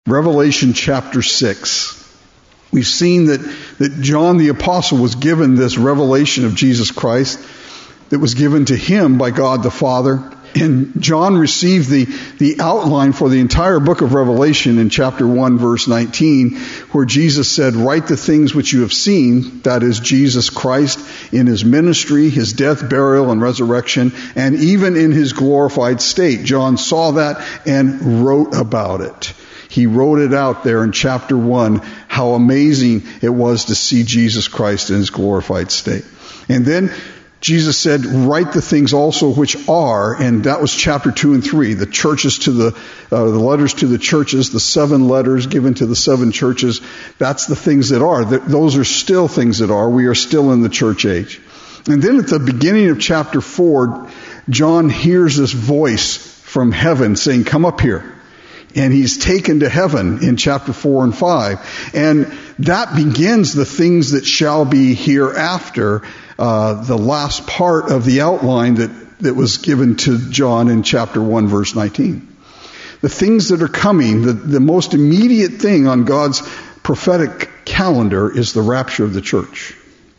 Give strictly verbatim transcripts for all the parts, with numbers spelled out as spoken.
Revelation chapter six. We've seen that, that John the Apostle was given this revelation of Jesus Christ that was given to him by God the Father. And John received the, the outline for the entire book of Revelation in chapter one, verse nineteen, where Jesus said, "Write the things which you have seen," that is Jesus Christ, "in his ministry, his death, burial, and resurrection, and even in his glorified state." John saw that and wrote about it. He wrote it out there in chapter one, how amazing it was to see Jesus Christ in his glorified state. And then Jesus said, "Write the things also which are," and that was chapter two and three, the churches to the, uh, the letters to the churches, the seven letters given to the seven churches. That's the things that are. Those are still things that are. We are still in the church age. And then at the beginning of chapter four, John hears this voice from heaven saying, "Come up here." And he's taken to heaven in chapter four and five. And that begins the things that shall be hereafter, uh, the last part of the outline that, that was given to John in chapter one, verse nineteen. The things that are coming, the, the most immediate thing on God's prophetic calendar is the rapture of the church.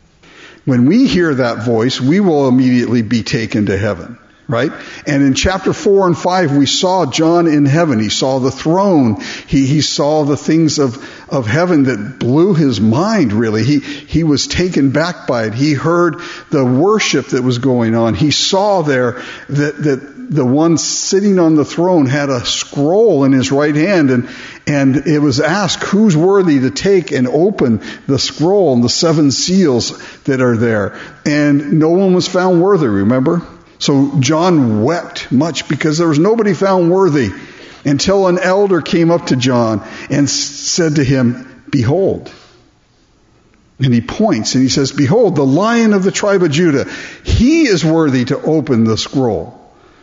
When we hear that voice, we will immediately be taken to heaven. Right? And in chapter four and five, we saw John in heaven. He saw the throne. He, he saw the things of, of heaven that blew his mind, really. He, he was taken back by it. He heard the worship that was going on. He saw there that, that the one sitting on the throne had a scroll in his right hand, and, and it was asked, who's worthy to take and open the scroll and the seven seals that are there? And no one was found worthy, remember? So John wept much because there was nobody found worthy until an elder came up to John and said to him, "Behold." And he points and he says, "Behold, the Lion of the tribe of Judah, he is worthy to open the scroll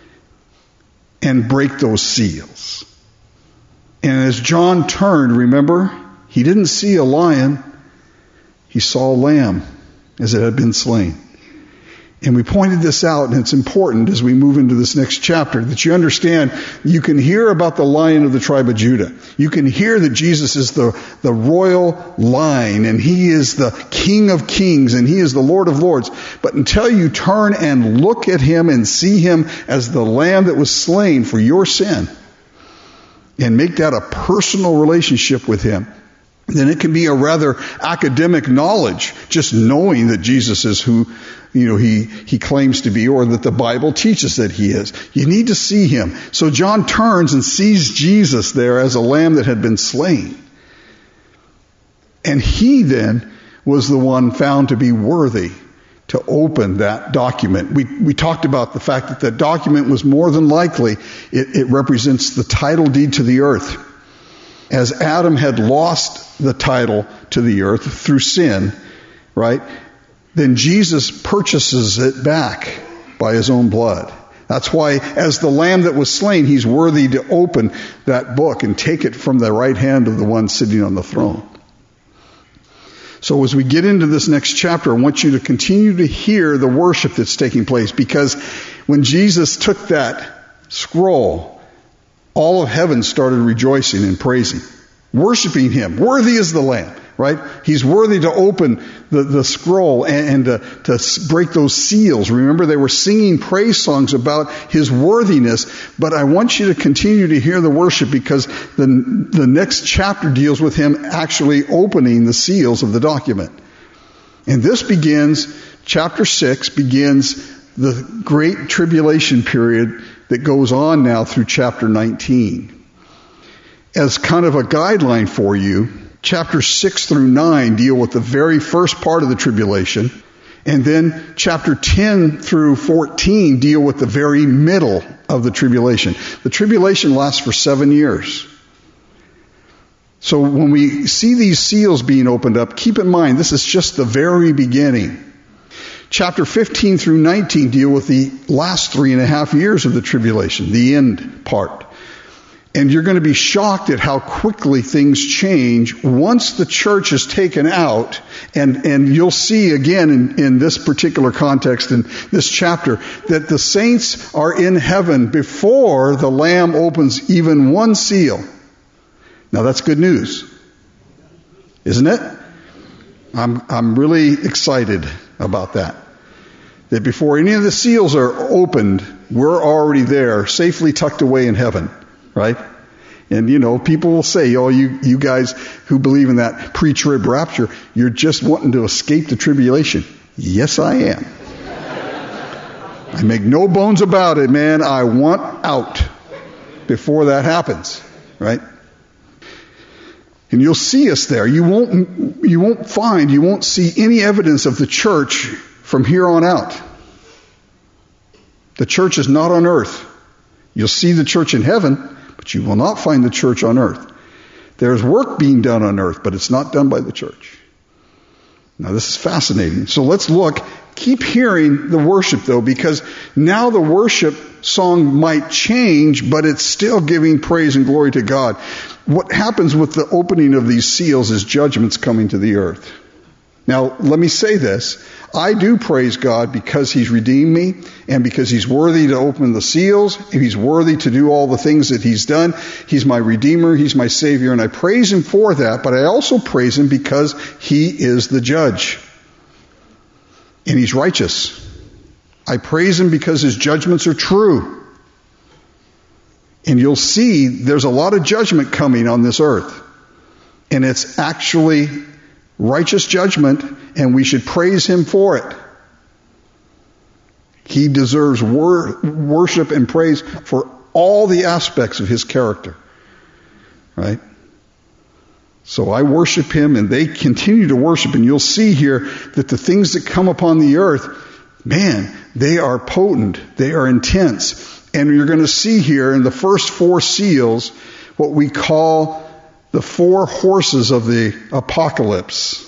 and break those seals." And as John turned, remember, he didn't see a lion. He saw a lamb as it had been slain. And we pointed this out, and it's important as we move into this next chapter that you understand you can hear about the Lion of the tribe of Judah. You can hear that Jesus is the, the royal line, and he is the King of kings, and he is the Lord of lords. But until you turn and look at him and see him as the Lamb that was slain for your sin, and make that a personal relationship with him, then it can be a rather academic knowledge, just knowing that Jesus is who, you know, he, he claims to be, or that the Bible teaches that he is. You need to see him. So John turns and sees Jesus there as a lamb that had been slain. And he then was the one found to be worthy to open that document. We, we talked about the fact that that document was more than likely, it, it represents the title deed to the earth. As Adam had lost the title to the earth through sin, right? Then Jesus purchases it back by his own blood. That's why, as the lamb that was slain, he's worthy to open that book and take it from the right hand of the one sitting on the throne. So as we get into this next chapter, I want you to continue to hear the worship that's taking place, because when Jesus took that scroll, all of heaven started rejoicing and praising, worshiping him. Worthy is the Lamb, right? He's worthy to open the, the scroll and, and to, to break those seals. Remember, they were singing praise songs about his worthiness, but I want you to continue to hear the worship, because the, the next chapter deals with him actually opening the seals of the document. And this begins, chapter six begins the great tribulation period that goes on now through chapter nineteen. As kind of a guideline for you, chapter six through nine deal with the very first part of the tribulation, and then chapter ten through fourteen deal with the very middle of the tribulation. The tribulation lasts for seven years. So when we see these seals being opened up, keep in mind this is just the very beginning. Chapter fifteen through nineteen deal with the last three and a half years of the tribulation, the end part. And you're going to be shocked at how quickly things change once the church is taken out. And, and you'll see again in, in this particular context, in this chapter, that the saints are in heaven before the Lamb opens even one seal. Now that's good news, isn't it? I'm, I'm really excited about that. That before any of the seals are opened, we're already there, safely tucked away in heaven, right? And, you know, people will say, oh, you, you guys who believe in that pre-trib rapture, you're just wanting to escape the tribulation. Yes, I am. I make no bones about it, man. I want out before that happens, right? And you'll see us there. You won't, you won't find, you won't see any evidence of the church from here on out. The church is not on earth. You'll see the church in heaven, but you will not find the church on earth. There's work being done on earth, but it's not done by the church. Now this is fascinating. So let's look. Keep hearing the worship though, because now the worship song might change, but it's still giving praise and glory to God. What happens with the opening of these seals is judgment's coming to the earth. Now, let me say this. I do praise God because He's redeemed me and because He's worthy to open the seals. He's worthy to do all the things that He's done. He's my Redeemer. He's my Savior. And I praise Him for that. But I also praise Him because He is the judge. And He's righteous. I praise Him because His judgments are true. And you'll see there's a lot of judgment coming on this earth. And it's actually righteous judgment, and we should praise Him for it. He deserves wor- worship and praise for all the aspects of His character. Right? So I worship Him, and they continue to worship. And you'll see here that the things that come upon the earth, man, they are potent. They are intense. And you're going to see here in the first four seals what we call the four horses of the apocalypse.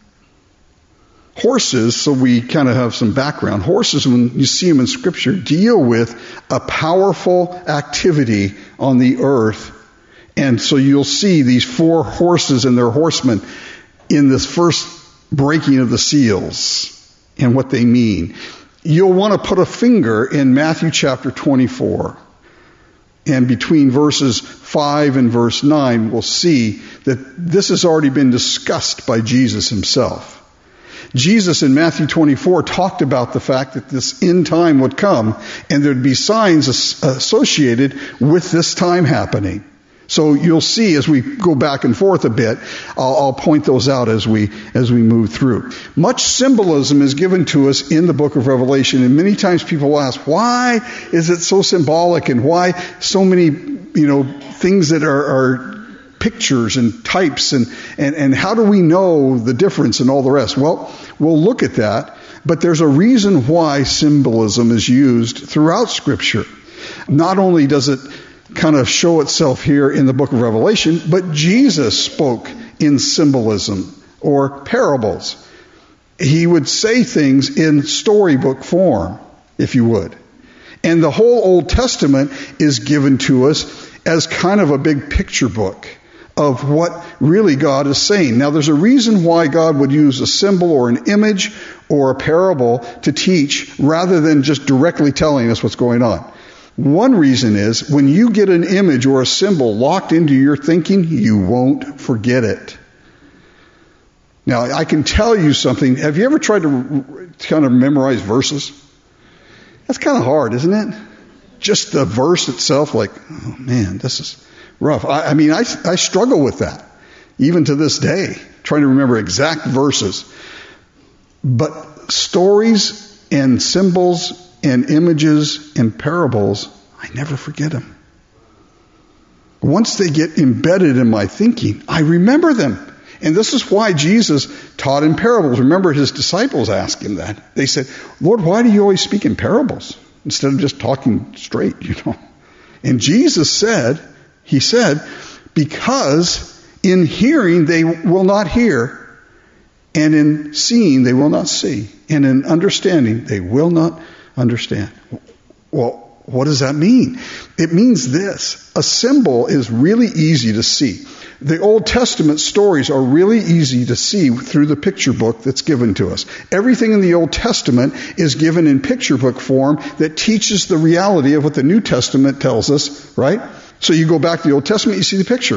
Horses, so we kind of have some background. Horses, when you see them in Scripture, deal with a powerful activity on the earth. And so you'll see these four horses and their horsemen in this first breaking of the seals and what they mean. You'll want to put a finger in Matthew chapter twenty-four. And between verses five and verse nine, we'll see that this has already been discussed by Jesus Himself. Jesus in Matthew twenty-four talked about the fact that this end time would come and there'd be signs associated with this time happening. So you'll see as we go back and forth a bit, I'll, I'll point those out as we as we move through. Much symbolism is given to us in the book of Revelation, and many times people ask, why is it so symbolic, and why so many, you know, things that are, are pictures and types, and, and, and how do we know the difference and all the rest? Well, we'll look at that, but there's a reason why symbolism is used throughout Scripture. Not only does it kind of show itself here in the book of Revelation, but Jesus spoke in symbolism or parables. He would say things in storybook form, if you would. And the whole Old Testament is given to us as kind of a big picture book of what really God is saying. Now, there's a reason why God would use a symbol or an image or a parable to teach rather than just directly telling us what's going on. One reason is when you get an image or a symbol locked into your thinking, you won't forget it. Now, I can tell you something. Have you ever tried to kind of memorize verses? That's kind of hard, isn't it? Just the verse itself, like, oh man, this is rough. I, I mean, I, I struggle with that, even to this day, trying to remember exact verses. But stories and symbols and images and parables, I never forget them. Once they get embedded in my thinking, I remember them. And this is why Jesus taught in parables. Remember, His disciples asked Him that. They said, Lord, why do you always speak in parables instead of just talking straight, you know? And Jesus said, He said, because in hearing they will not hear, and in seeing they will not see, and in understanding they will not understand. Well, what does that mean? It means this. A symbol is really easy to see. The Old Testament stories are really easy to see through the picture book that's given to us. Everything in the Old Testament is given in picture book form that teaches the reality of what the New Testament tells us, right? So you go back to the Old Testament, you see the picture.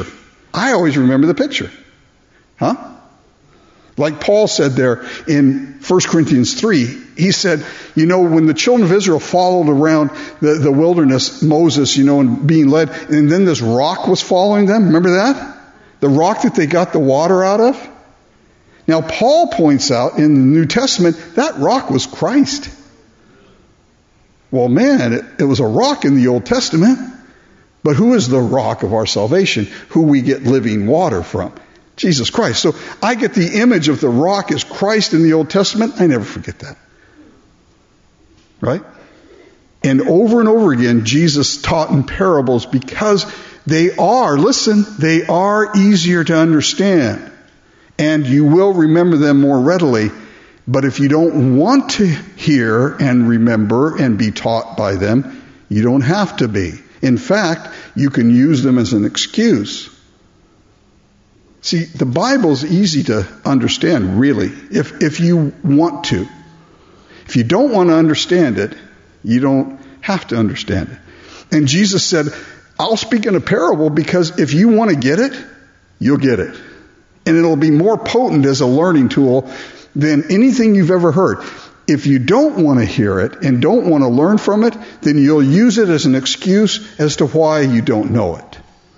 I always remember the picture. Huh? Like Paul said there in First Corinthians three, he said, you know, when the children of Israel followed around the, the wilderness, Moses, you know, and being led, and then this rock was following them. Remember that? The rock that they got the water out of? Now, Paul points out in the New Testament, that rock was Christ. Well, man, it, it was a rock in the Old Testament. But who is the rock of our salvation? Who we get living water from? Jesus Christ. So I get the image of the rock as Christ in the Old Testament. I never forget that. Right? And over and over again, Jesus taught in parables because they are, listen, they are easier to understand. And you will remember them more readily. But if you don't want to hear and remember and be taught by them, you don't have to be. In fact, you can use them as an excuse. See, the Bible's easy to understand, really, if if you want to. If you don't want to understand it, you don't have to understand it. And Jesus said, I'll speak in a parable because if you want to get it, you'll get it. And it'll be more potent as a learning tool than anything you've ever heard. If you don't want to hear it and don't want to learn from it, then you'll use it as an excuse as to why you don't know it.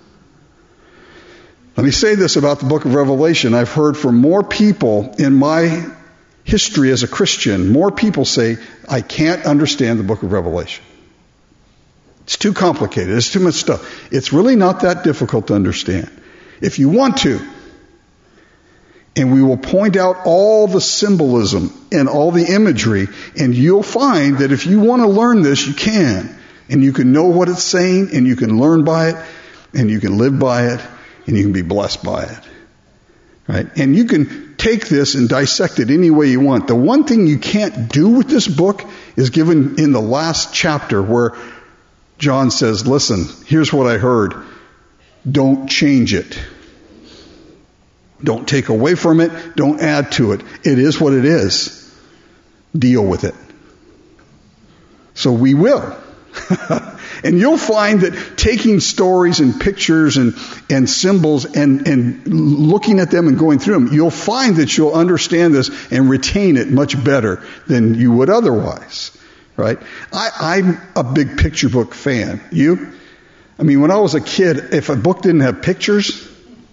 Let me say this about the book of Revelation. I've heard from more people in my history as a Christian, more people say, I can't understand the book of Revelation. It's too complicated. It's too much stuff. It's really not that difficult to understand. If you want to, and we will point out all the symbolism and all the imagery, and you'll find that if you want to learn this, you can. And you can know what it's saying, and you can learn by it, and you can live by it, and you can be blessed by it. Right? And you can take this and dissect it any way you want. The one thing you can't do with this book is given in the last chapter where John says, listen, here's what I heard. Don't change it. Don't take away from it. Don't add to it. It is what it is. Deal with it. So we will. And you'll find that taking stories and pictures and, and symbols and, and looking at them and going through them, you'll find that you'll understand this and retain it much better than you would otherwise. Right? I, I'm a big picture book fan. You? I mean, when I was a kid, if a book didn't have pictures,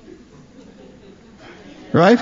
right?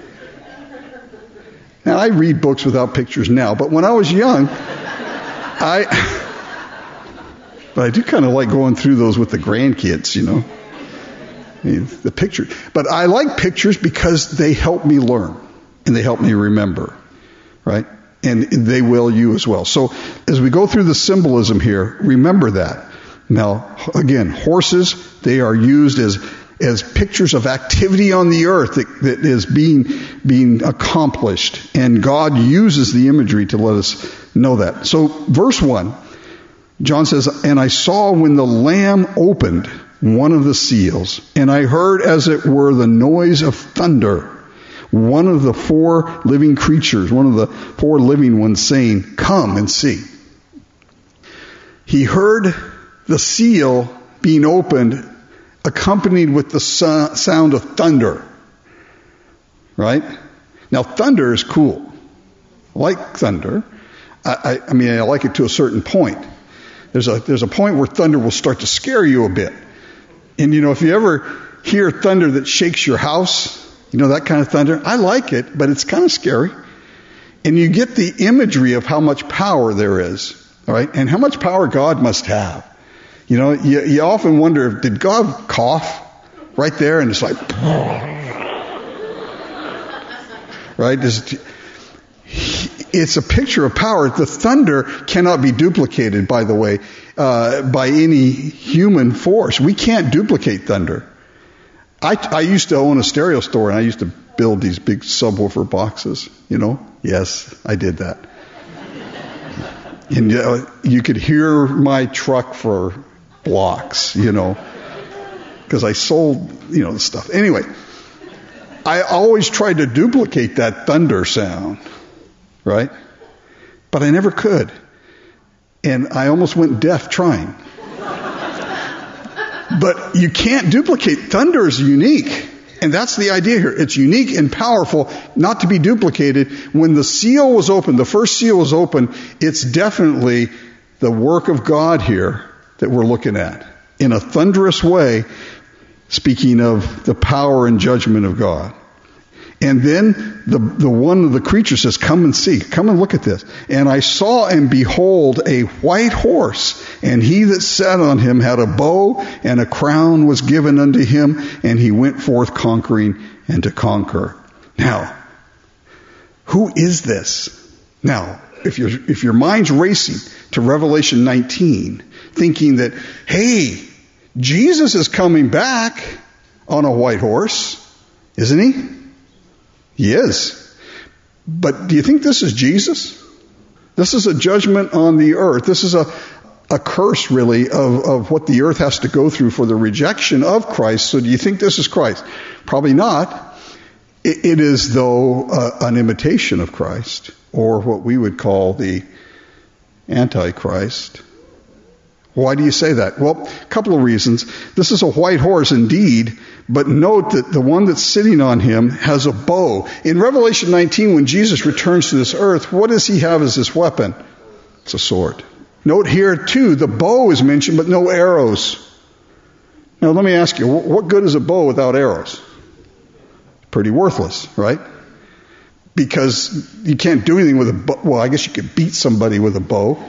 Now, I read books without pictures now, but when I was young, I... But I do kind of like going through those with the grandkids, you know. I mean, the picture. But I like pictures because they help me learn and they help me remember, right? And they will you as well. So as we go through the symbolism here, remember that. Now, again, horses, they are used as as pictures of activity on the earth that, that is being being accomplished. And God uses the imagery to let us know that. So verse one. John says, and I saw when the Lamb opened one of the seals, and I heard as it were the noise of thunder, one of the four living creatures, one of the four living ones saying, come and see. He heard the seal being opened accompanied with the sound of thunder. Right? Now thunder is cool. I like thunder. I, I, I mean, I like it to a certain point. There's a there's a point where thunder will start to scare you a bit. And you know, if you ever hear thunder that shakes your house, you know, that kind of thunder, I like it, but it's kind of scary. And you get the imagery of how much power there is, all right? And how much power God must have. You know, you, you often wonder, did God cough right there? And it's like, right? Does, it's a picture of power. The thunder cannot be duplicated, by the way, uh, by any human force. We can't duplicate thunder. I, I used to own a stereo store, and I used to build these big subwoofer boxes, you know. Yes, I did that. And uh, you could hear my truck for blocks, you know, because I sold, you know, the stuff. Anyway, I always tried to duplicate that thunder sound. Right? But I never could. And I almost went deaf trying. But you can't duplicate. Thunder is unique. And that's the idea here. It's unique and powerful, not to be duplicated. When the seal was opened, the first seal was opened, it's definitely the work of God here that we're looking at. In a thunderous way, speaking of the power and judgment of God. And then the, the one of the creatures says, come and see, come and look at this. And I saw and behold a white horse, and he that sat on him had a bow, and a crown was given unto him, and he went forth conquering and to conquer. Now, who is this? Now, if your if your mind's racing to Revelation nineteen, thinking that, hey, Jesus is coming back on a white horse, isn't he? He is. But do you think this is Jesus? This is a judgment on the earth. This is a, a curse, really, of, of what the earth has to go through for the rejection of Christ. So do you think this is Christ? Probably not. It, it is, though, uh, an imitation of Christ, or what we would call the Antichrist. Why do you say that? Well, a couple of reasons. This is a white horse indeed, but note that the one that's sitting on him has a bow. In Revelation nineteen, when Jesus returns to this earth, what does he have as his weapon? It's a sword. Note here, too, the bow is mentioned, but no arrows. Now, let me ask you, what good is a bow without arrows? Pretty worthless, right? Because you can't do anything with a bow. Well, I guess you could beat somebody with a bow.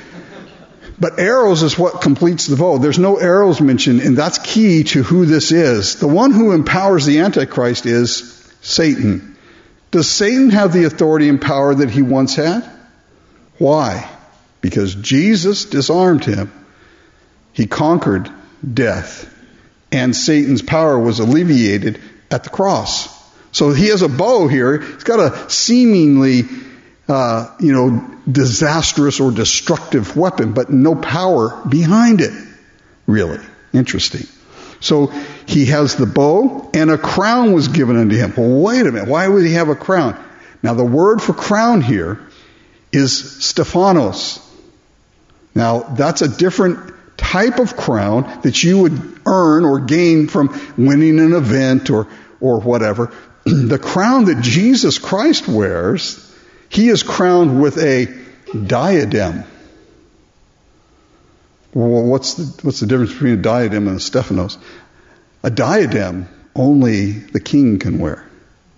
But arrows is what completes the bow. There's no arrows mentioned, and that's key to who this is. The one who empowers the Antichrist is Satan. Does Satan have the authority and power that he once had? Why? Because Jesus disarmed him. He conquered death, and Satan's power was alleviated at the cross. So he has a bow here. He's got a seemingly Uh, you know, disastrous or destructive weapon, but no power behind it, really. Interesting. So he has the bow, and a crown was given unto him. Well, wait a minute. Why would he have a crown? Now, the word for crown here is Stephanos. Now, that's a different type of crown that you would earn or gain from winning an event or, or whatever. The crown that Jesus Christ wears, he is crowned with a diadem. Well, what's the, what's the difference between a diadem and a Stephanos? A diadem only the king can wear.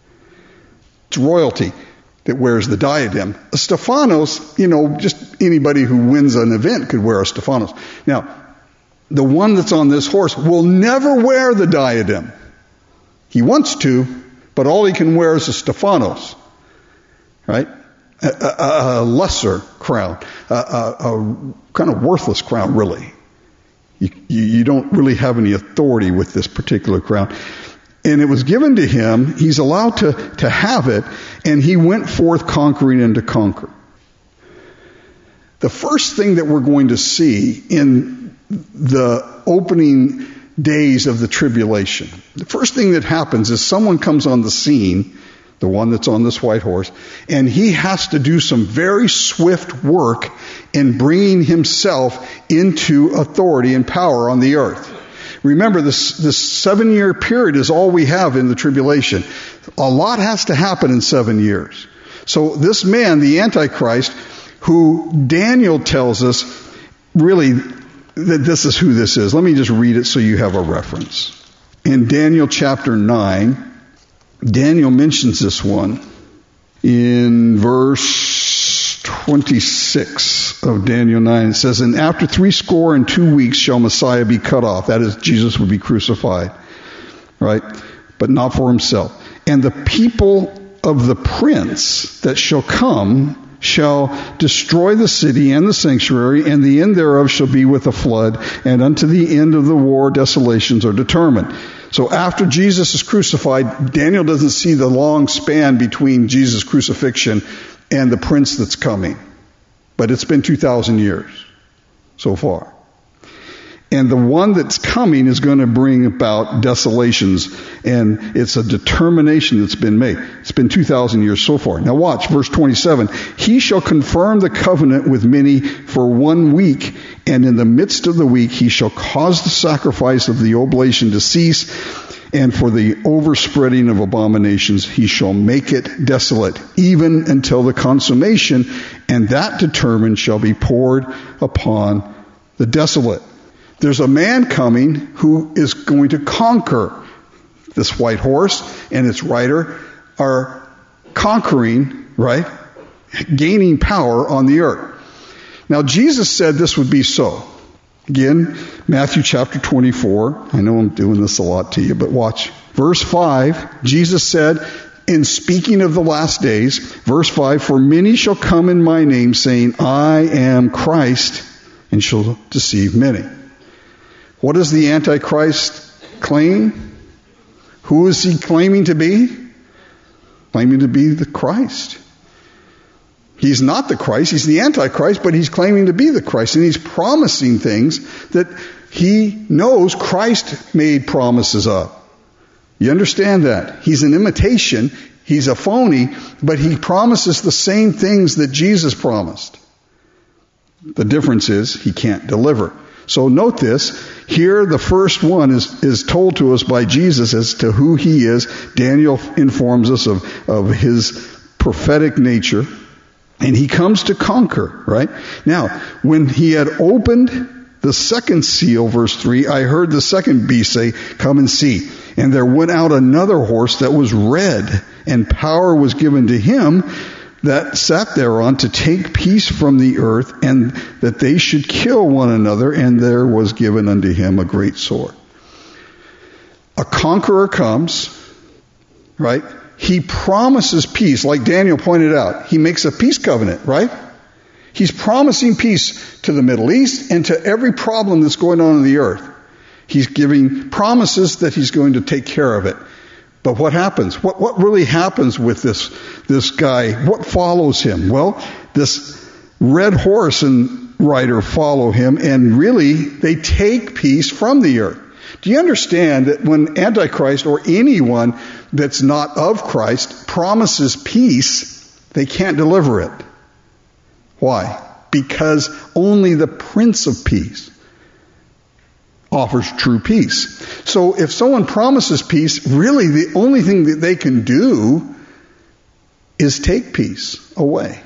It's royalty that wears the diadem. A Stephanos, you know, just anybody who wins an event could wear a Stephanos. Now, the one that's on this horse will never wear the diadem. He wants to, but all he can wear is a Stephanos. Right? A, a, a lesser crown. A, a, a kind of worthless crown, really. You, you, you don't really have any authority with this particular crown. And it was given to him. He's allowed to, to have it. And he went forth conquering and to conquer. The first thing that we're going to see in the opening days of the tribulation, the first thing that happens is someone comes on the scene, the one that's on this white horse, and he has to do some very swift work in bringing himself into authority and power on the earth. Remember, this, this seven-year period is all we have in the tribulation. A lot has to happen in seven years. So this man, the Antichrist, who Daniel tells us really that this is who this is. Let me just read it so you have a reference. In Daniel chapter nine, Daniel mentions this one in verse twenty-six of Daniel nine. It says, "And after three score and two weeks shall Messiah be cut off." That is, Jesus would be crucified, right? But not for himself. "And the people of the prince that shall come shall destroy the city and the sanctuary, and the end thereof shall be with a flood, and unto the end of the war desolations are determined." So after Jesus is crucified, Daniel doesn't see the long span between Jesus' crucifixion and the prince that's coming. But it's been two thousand years so far. And the one that's coming is going to bring about desolations. And it's a determination that's been made. It's been two thousand years so far. Now watch, verse twenty-seven. He shall confirm the covenant with many for one week. And in the midst of the week, he shall cause the sacrifice of the oblation to cease. And for the overspreading of abominations, he shall make it desolate, even until the consummation. And that determined shall be poured upon the desolate. There's a man coming who is going to conquer. This white horse and its rider are conquering, right? Gaining power on the earth. Now, Jesus said this would be so. Again, Matthew chapter twenty-four. I know I'm doing this a lot to you, but watch. Verse five, Jesus said, in speaking of the last days, verse five, for many shall come in my name, saying, I am Christ, and shall deceive many. What does the Antichrist claim? Who is he claiming to be? Claiming to be the Christ. He's not the Christ, he's the Antichrist, but he's claiming to be the Christ, and he's promising things that he knows Christ made promises of. You understand that? He's an imitation, he's a phony, but he promises the same things that Jesus promised. The difference is he can't deliver. So note this, here the first one is, is told to us by Jesus as to who he is. Daniel informs us of, of his prophetic nature. And he comes to conquer, right? Now, when he had opened the second seal, verse three, I heard the second beast say, come and see. And there went out another horse that was red, and power was given to him that sat thereon to take peace from the earth, and that they should kill one another, and there was given unto him a great sword. A conqueror comes, right? He promises peace, like Daniel pointed out. He makes a peace covenant, right? He's promising peace to the Middle East and to every problem that's going on in the earth. He's giving promises that he's going to take care of it. But what happens? What what really happens with this, this guy? What follows him? Well, this red horse and rider follow him, and really they take peace from the earth. Do you understand that when Antichrist or anyone that's not of Christ promises peace, they can't deliver it? Why? Because only the Prince of Peace offers true peace. So if someone promises peace, really the only thing that they can do is take peace away.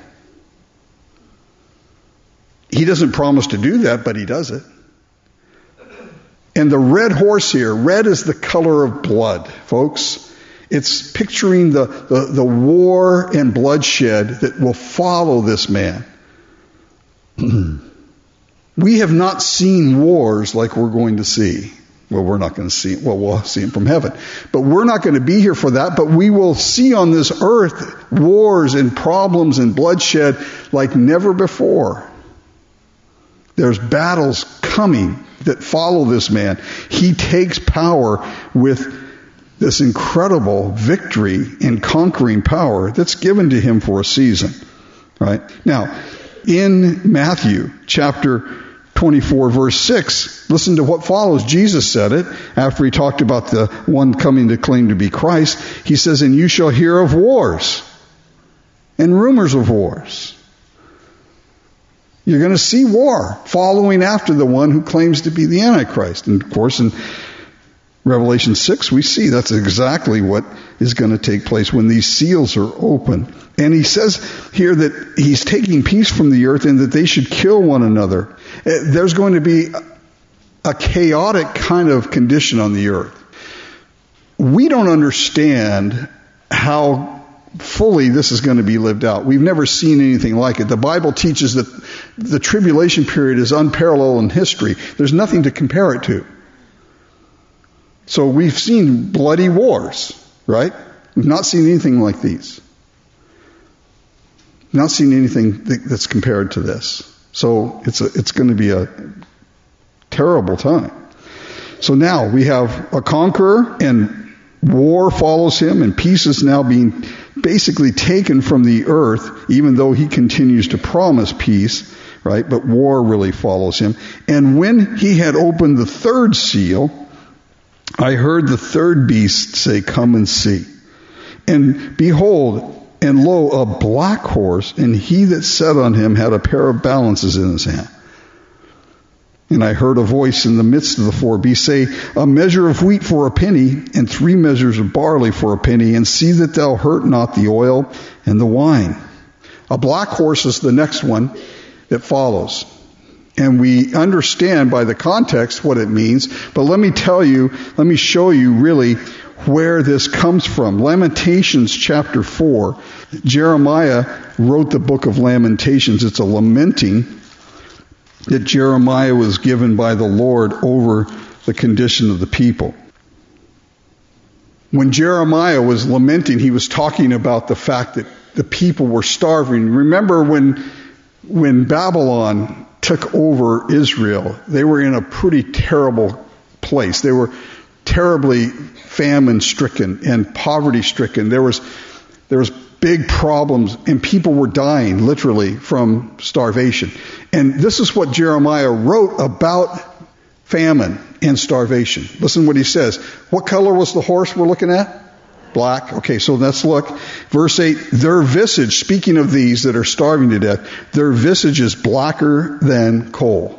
He doesn't promise to do that, but he does it. And the red horse here, red is the color of blood, folks. It's picturing the, the, the war and bloodshed that will follow this man. We have not seen wars like we're going to see. Well, we're not going to see, well, we'll see them from heaven. But we're not going to be here for that, but we will see on this earth wars and problems and bloodshed like never before. There's battles coming that follow this man. He takes power with this incredible victory and conquering power that's given to him for a season. Right? Now, in Matthew chapter twenty-four, verse six, listen to what follows. Jesus said it after he talked about the one coming to claim to be Christ. He says, and you shall hear of wars and rumors of wars. You're going to see war following after the one who claims to be the Antichrist. And of course, in Revelation six, we see that's exactly what is going to take place when these seals are open. And he says here that he's taking peace from the earth and that they should kill one another. There's going to be a chaotic kind of condition on the earth. We don't understand how fully this is going to be lived out. We've never seen anything like it. The Bible teaches that the tribulation period is unparalleled in history. There's nothing to compare it to. So we've seen bloody wars, right? We've not seen anything like these. Not seen anything that's compared to this. So it's a, it's going to be a terrible time. So now we have a conqueror, and war follows him, and peace is now being basically taken from the earth, even though he continues to promise peace, right? But war really follows him. And when he had opened the third seal, I heard the third beast say, "Come and see." And behold, and lo, a black horse, and he that sat on him had a pair of balances in his hand. And I heard a voice in the midst of the four beasts say, "A measure of wheat for a penny, and three measures of barley for a penny, and see that thou hurt not the oil and the wine." A black horse is the next one that follows. And we understand by the context what it means, but let me tell you, let me show you really where this comes from. Lamentations chapter four. Jeremiah wrote the book of Lamentations. It's a lamenting that Jeremiah was given by the Lord over the condition of the people. When Jeremiah was lamenting, he was talking about the fact that the people were starving. Remember when, when Babylon took over Israel, they were in a pretty terrible place. They were terribly famine-stricken and poverty-stricken. There was, there was big problems, and people were dying, literally, from starvation. And this is what Jeremiah wrote about famine and starvation. Listen what he says. What color was the horse we're looking at? Black. Okay, so let's look. Verse eight, their visage, speaking of these that are starving to death, their visage is blacker than coal.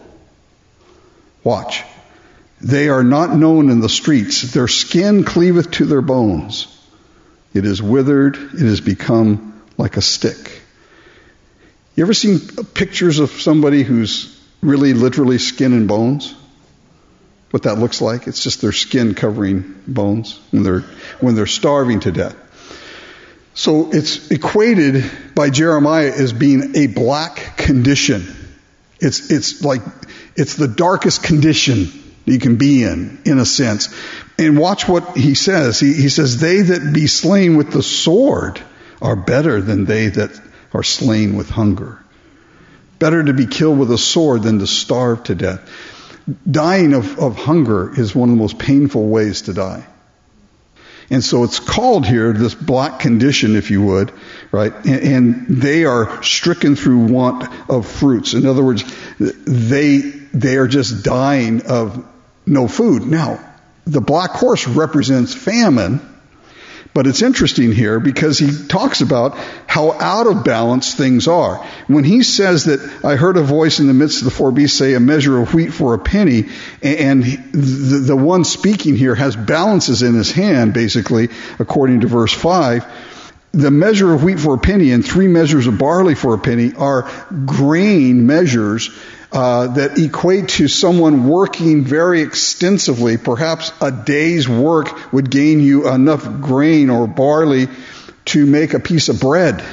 Watch. They are not known in the streets. Their skin cleaveth to their bones. It is withered. It has become like a stick. You ever seen pictures of somebody who's really literally skin and bones? What that looks like? It's just their skin covering bones when they're when they're starving to death. So it's equated by Jeremiah as being a black condition. It's it's like it's the darkest condition you can be in, in a sense. And watch what he says. He, he says, "They that be slain with the sword are better than they that are slain with hunger." Better to be killed with a sword than to starve to death. Dying of, of hunger is one of the most painful ways to die. And so it's called here this black condition, if you would, right? And, and they are stricken through want of fruits. In other words, they they are just dying of no food. Now, the black horse represents famine, but it's interesting here because he talks about how out of balance things are. When he says that I heard a voice in the midst of the four beasts say a measure of wheat for a penny, and the, the one speaking here has balances in his hand, basically, according to verse five, the measure of wheat for a penny and three measures of barley for a penny are grain measures Uh, that equate to someone working very extensively. Perhaps a day's work would gain you enough grain or barley to make a piece of bread.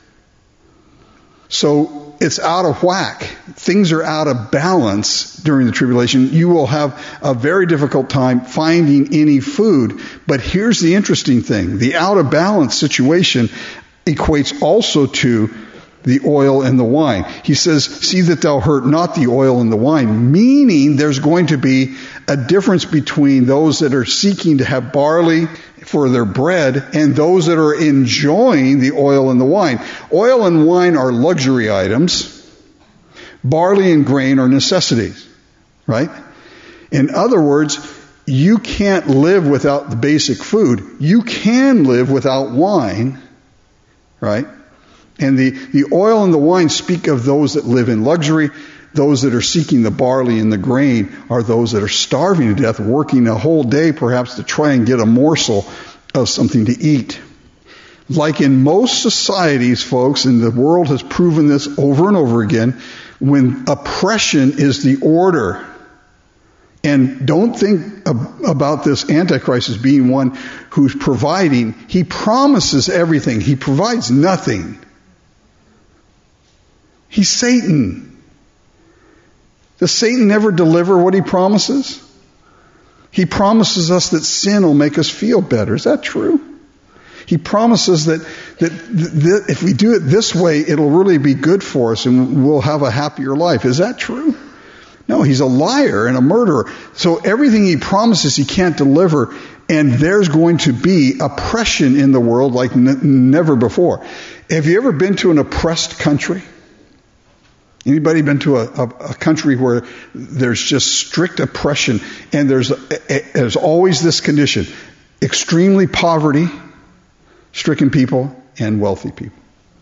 So it's out of whack. Things are out of balance during the tribulation. You will have a very difficult time finding any food. But here's the interesting thing. The out of balance situation equates also to the oil and the wine. He says, "See that thou hurt not the oil and the wine," meaning there's going to be a difference between those that are seeking to have barley for their bread and those that are enjoying the oil and the wine. Oil and wine are luxury items. Barley and grain are necessities, right? In other words, you can't live without the basic food. You can live without wine, right? And the, the oil and the wine speak of those that live in luxury. Those that are seeking the barley and the grain are those that are starving to death, working a whole day perhaps to try and get a morsel of something to eat. Like in most societies, folks, and the world has proven this over and over again, when oppression is the order, and don't think about this Antichrist as being one who's providing. He promises everything. He provides nothing. He's Satan. Does Satan never deliver what he promises? He promises us that sin will make us feel better. Is that true? He promises that, that, that if we do it this way, it'll really be good for us and we'll have a happier life. Is that true? No, he's a liar and a murderer. So everything he promises he can't deliver. And there's going to be oppression in the world like n- never before. Have you ever been to an oppressed country? Anybody been to a, a, a country where there's just strict oppression and there's a, a, there's always this condition: extremely poverty-stricken people and wealthy people.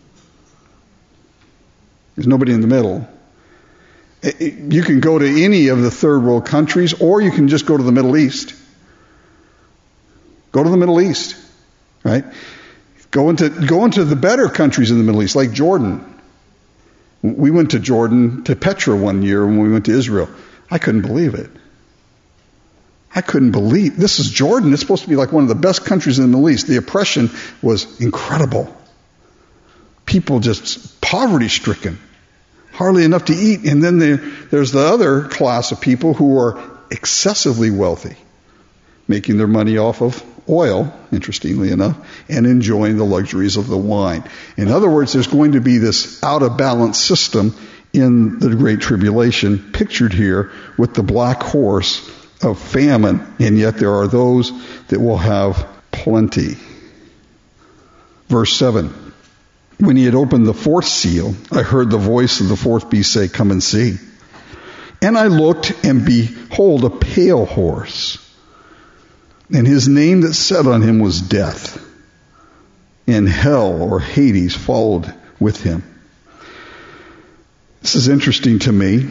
There's nobody in the middle. You can go to any of the third world countries, or you can just go to the Middle East. Go to the Middle East, right? Go into go into the better countries in the Middle East, like Jordan. We went to Jordan, to Petra one year when we went to Israel. I couldn't believe it. I couldn't believe, this is Jordan. It's supposed to be like one of the best countries in the Middle East. The oppression was incredible. People just poverty-stricken. Hardly enough to eat. And then there, there's the other class of people who are excessively wealthy, making their money off of oil, interestingly enough, and enjoying the luxuries of the wine. In other words, there's going to be this out-of-balance system in the Great Tribulation, pictured here with the black horse of famine, and yet there are those that will have plenty. Verse seven. When he had opened the fourth seal, I heard the voice of the fourth beast say, "Come and see." And I looked, and behold, a pale horse. And his name that sat on him was Death. And hell, or Hades, followed with him. This is interesting to me.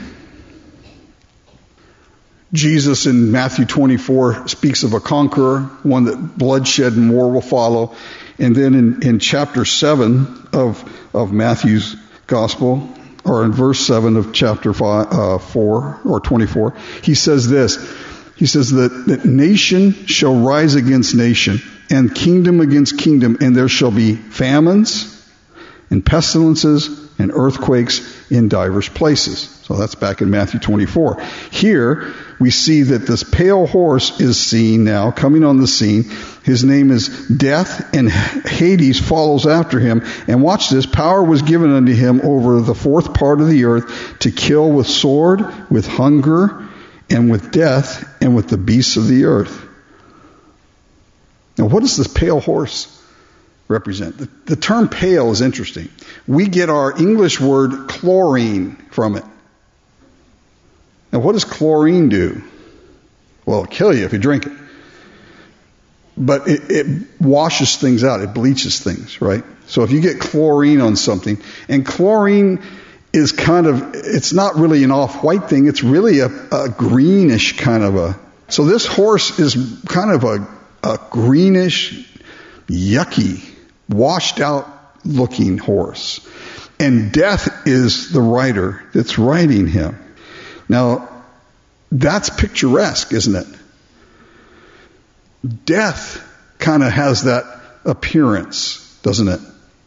Jesus in Matthew twenty-four speaks of a conqueror, one that bloodshed and war will follow. And then in, in chapter seven of, of Matthew's gospel, or in verse seven of chapter five, uh, four or twenty-four, he says this. He says that, that nation shall rise against nation, and kingdom against kingdom, and there shall be famines and pestilences and earthquakes in divers places. So that's back in Matthew twenty-four. Here we see that this pale horse is seen now, coming on the scene. His name is Death, and Hades follows after him. And watch this, power was given unto him over the fourth part of the earth to kill with sword, with hunger, and with death, and with the beasts of the earth. Now what does this pale horse represent? The, the term pale is interesting. We get our English word chlorine from it. Now what does chlorine do? Well, it'll kill you if you drink it. But it, it washes things out. It bleaches things, right? So if you get chlorine on something, and chlorine is kind of, it's not really an off-white thing. It's really a, a greenish kind of a, so this horse is kind of a, a greenish, yucky, washed out looking horse. And Death is the rider that's riding him. Now, that's picturesque, isn't it? Death kind of has that appearance, doesn't it?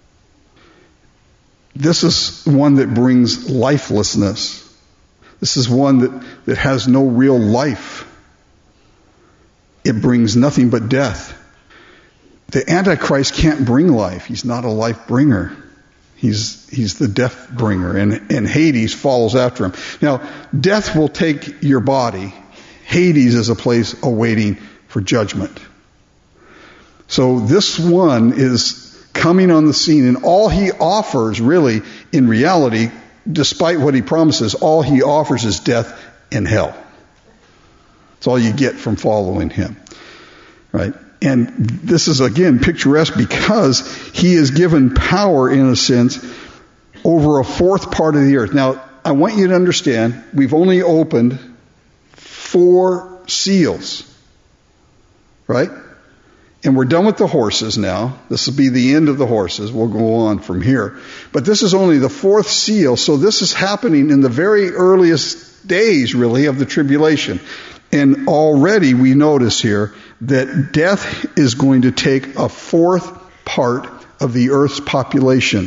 This is one that brings lifelessness. This is one that, that has no real life. It brings nothing but death. The Antichrist can't bring life. He's not a life bringer. He's he's the death bringer, and, and Hades follows after him. Now, death will take your body. Hades is a place awaiting for judgment. So this one is coming on the scene, and all he offers, really, in reality, despite what he promises, all he offers is death and hell. That's all you get from following him, right? And this is, again, picturesque because he is given power, in a sense, over a fourth part of the earth. Now, I want you to understand, we've only opened four seals, right? And we're done with the horses now. This will be the end of the horses. We'll go on from here. But this is only the fourth seal, so this is happening in the very earliest days, really, of the tribulation. And already we notice here that death is going to take a fourth part of the earth's population.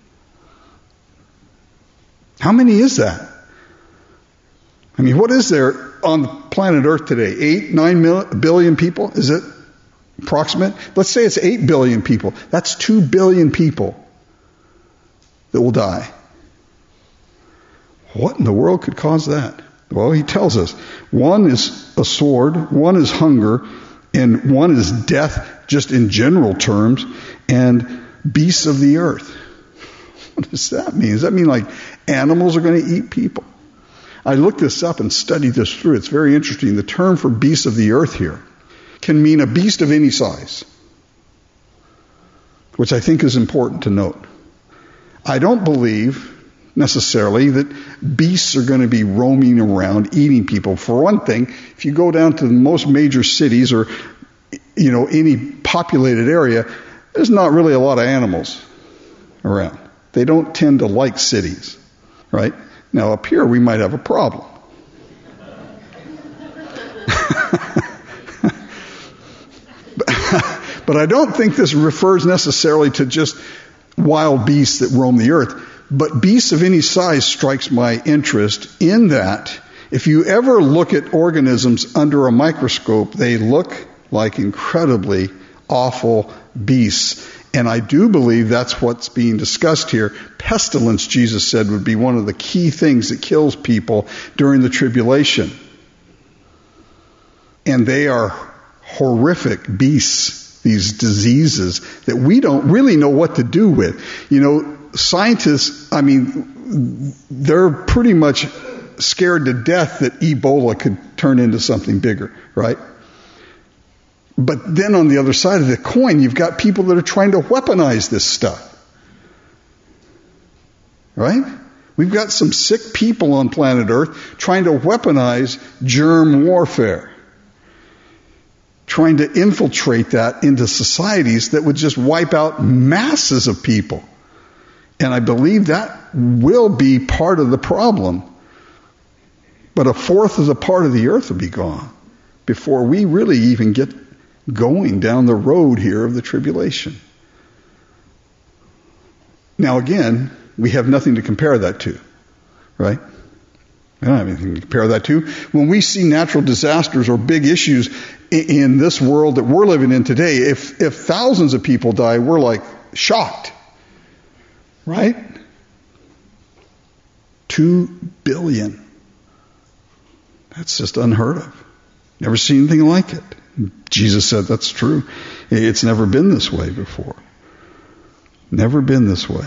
How many is that? I mean, what is there on planet Earth today? Eight, nine mil- billion people? Is it approximate? Let's say it's eight billion people. That's two billion people that will die. What in the world could cause that? Well, he tells us. One is a sword, one is hunger, And one is death, just in general terms, and beasts of the earth. What does that mean? Does that mean like animals are going to eat people? I looked this up and studied this through. It's very interesting. The term for beasts of the earth here can mean a beast of any size, which I think is important to note. I don't believe necessarily that beasts are going to be roaming around eating people. For one thing, if you go down to the most major cities or, you know, any populated area, there's not really a lot of animals around. They don't tend to like cities, right? Now up here we might have a problem. But I don't think this refers necessarily to just wild beasts that roam the earth. But beasts of any size strikes my interest in that if you ever look at organisms under a microscope, they look like incredibly awful beasts. And I do believe that's what's being discussed here. Pestilence, Jesus said, would be one of the key things that kills people during the tribulation. And they are horrific beasts, these diseases that we don't really know what to do with. You know, scientists, I mean, they're pretty much scared to death that Ebola could turn into something bigger, right? But then on the other side of the coin, you've got people that are trying to weaponize this stuff. Right? We've got some sick people on planet Earth trying to weaponize germ warfare. Trying to infiltrate that into societies that would just wipe out masses of people. And I believe that will be part of the problem. But a fourth of the part of the earth will be gone before we really even get going down the road here of the tribulation. Now again, we have nothing to compare that to, right? We don't have anything to compare that to. When we see natural disasters or big issues in this world that we're living in today, if, if thousands of people die, we're like shocked, right? Two billion. That's just unheard of. Never seen anything like it. Jesus said that's true. It's never been this way before. Never been this way.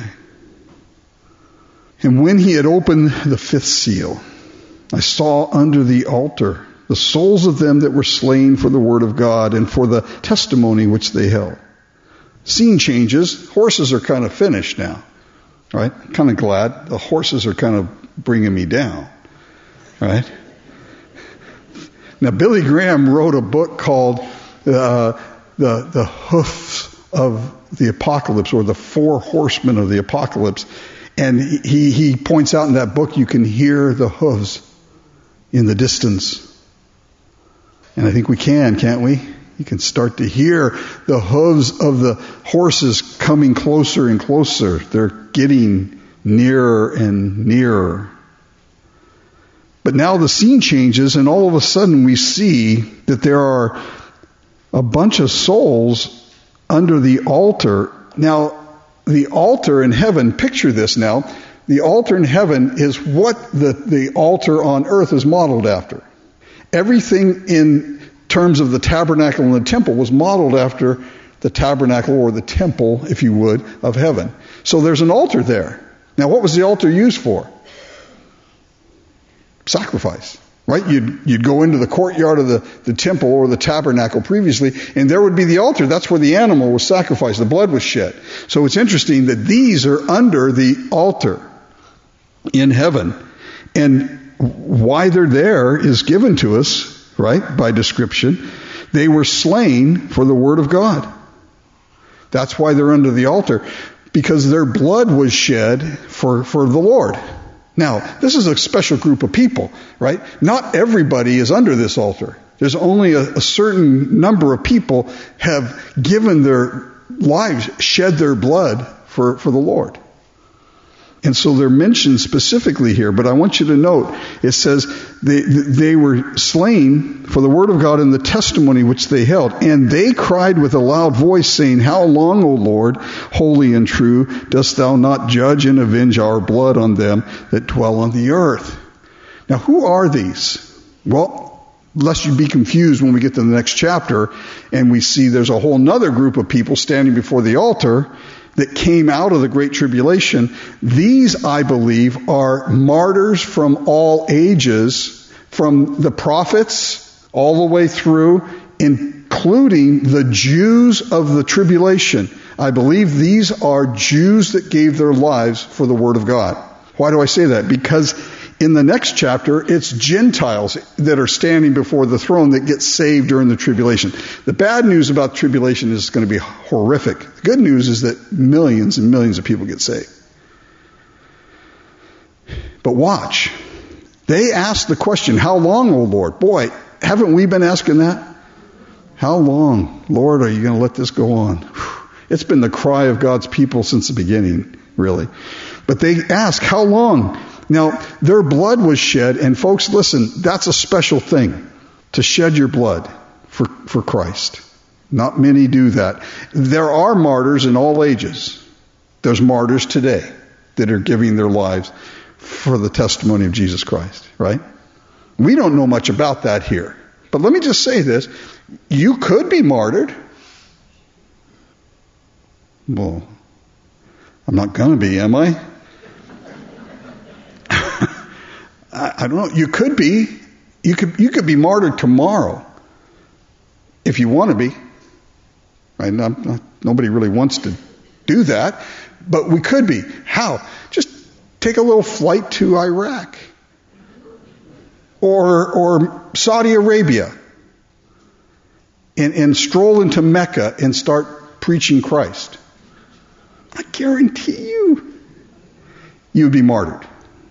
And when he had opened the fifth seal, I saw under the altar the souls of them that were slain for the word of God and for the testimony which they held. Scene changes. Horses are kind of finished now. Right? Kind of glad. The horses are kind of bringing me down. Right? Now, Billy Graham wrote a book called uh, the, the Hoofs of the Apocalypse, or the Four Horsemen of the Apocalypse. And he, he points out in that book you can hear the hooves in the distance. And I think we can, can't we? You can start to hear the hooves of the horses coming closer and closer. They're getting nearer and nearer. But now the scene changes, and all of a sudden we see that there are a bunch of souls under the altar. Now, the altar in heaven, picture this now, the altar in heaven is what the, the altar on earth is modeled after. Everything in terms of the tabernacle and the temple was modeled after the tabernacle, or the temple, if you would, of heaven. So there's an altar there. Now, what was the altar used for? Sacrifice, right? You'd, you'd go into the courtyard of the, the temple or the tabernacle previously, and there would be the altar. That's where the animal was sacrificed. The blood was shed. So it's interesting that these are under the altar in heaven. And why they're there is given to us, right, by description. They were slain for the word of God. That's why they're under the altar, because their blood was shed for, for the Lord. Now, this is a special group of people, right? Not everybody is under this altar. There's only a, a certain number of people have given their lives, shed their blood for, for the Lord. And so they're mentioned specifically here, but I want you to note, it says they, they were slain for the word of God and the testimony which they held. And they cried with a loud voice, saying, How long, O Lord, holy and true, dost thou not judge and avenge our blood on them that dwell on the earth? Now, who are these? Well, lest you be confused when we get to the next chapter and we see there's a whole nother group of people standing before the altar that came out of the Great Tribulation. These, I believe, are martyrs from all ages, from the prophets all the way through, including the Jews of the tribulation. I believe these are Jews that gave their lives for the Word of God. Why do I say that? Because in the next chapter, it's Gentiles that are standing before the throne that get saved during the tribulation. The bad news about tribulation is it's going to be horrific. The good news is that millions and millions of people get saved. But watch. They ask the question, how long, O Lord? Boy, haven't we been asking that? How long, Lord, are you going to let this go on? It's been the cry of God's people since the beginning, really. But they ask, how long? Now, their blood was shed, and folks, listen, that's a special thing, to shed your blood for, for Christ. Not many do that. There are martyrs in all ages. There's martyrs today that are giving their lives for the testimony of Jesus Christ, right? We don't know much about that here. But let me just say this. You could be martyred. Well, I'm not going to be, am I? I, I don't know. You could be. You could you could be martyred tomorrow if you want to be. Right? Not, not, nobody really wants to do that, but we could be. How? Just take a little flight to Iraq or or Saudi Arabia and, and stroll into Mecca and start preaching Christ. I guarantee you, you would be martyred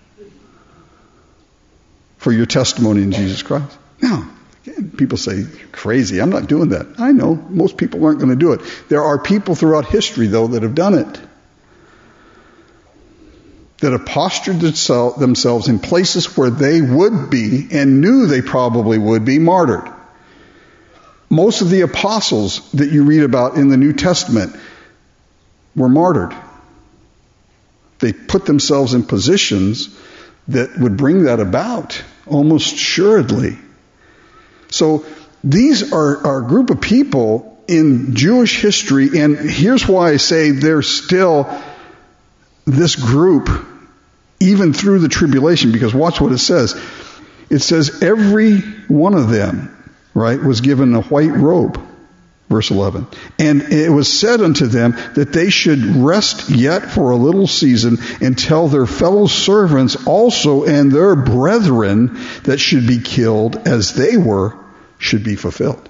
for your testimony in Jesus Christ. Now, again, people say, you're crazy. I'm not doing that. I know. Most people aren't going to do it. There are people throughout history, though, that have done it. That have postured themselves in places where they would be and knew they probably would be martyred. Most of the apostles that you read about in the New Testament were martyred. They put themselves in positions that would bring that about, almost assuredly. So these are, are a group of people in Jewish history, and here's why I say they're still this group, even through the tribulation, because watch what it says. It says every one of them, right, was given a white robe. Verse eleven. And it was said unto them that they should rest yet for a little season until their fellow servants also and their brethren that should be killed as they were should be fulfilled.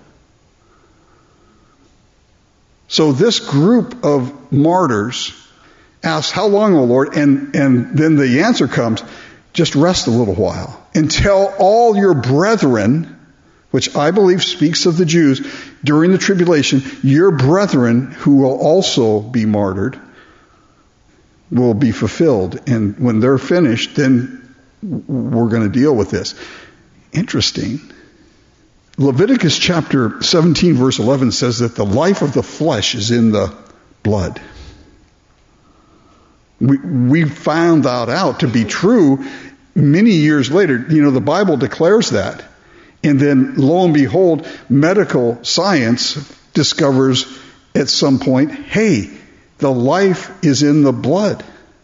So this group of martyrs asks, how long, O Lord? And, and then the answer comes, just rest a little while until all your brethren, which I believe speaks of the Jews during the tribulation, your brethren who will also be martyred will be fulfilled. And when they're finished, then we're going to deal with this. Interesting. Leviticus chapter seventeen verse eleven says that the life of the flesh is in the blood. We, we found that out to be true many years later. You know, the Bible declares that. And then, lo and behold, medical science discovers at some point, hey, the life is in the blood.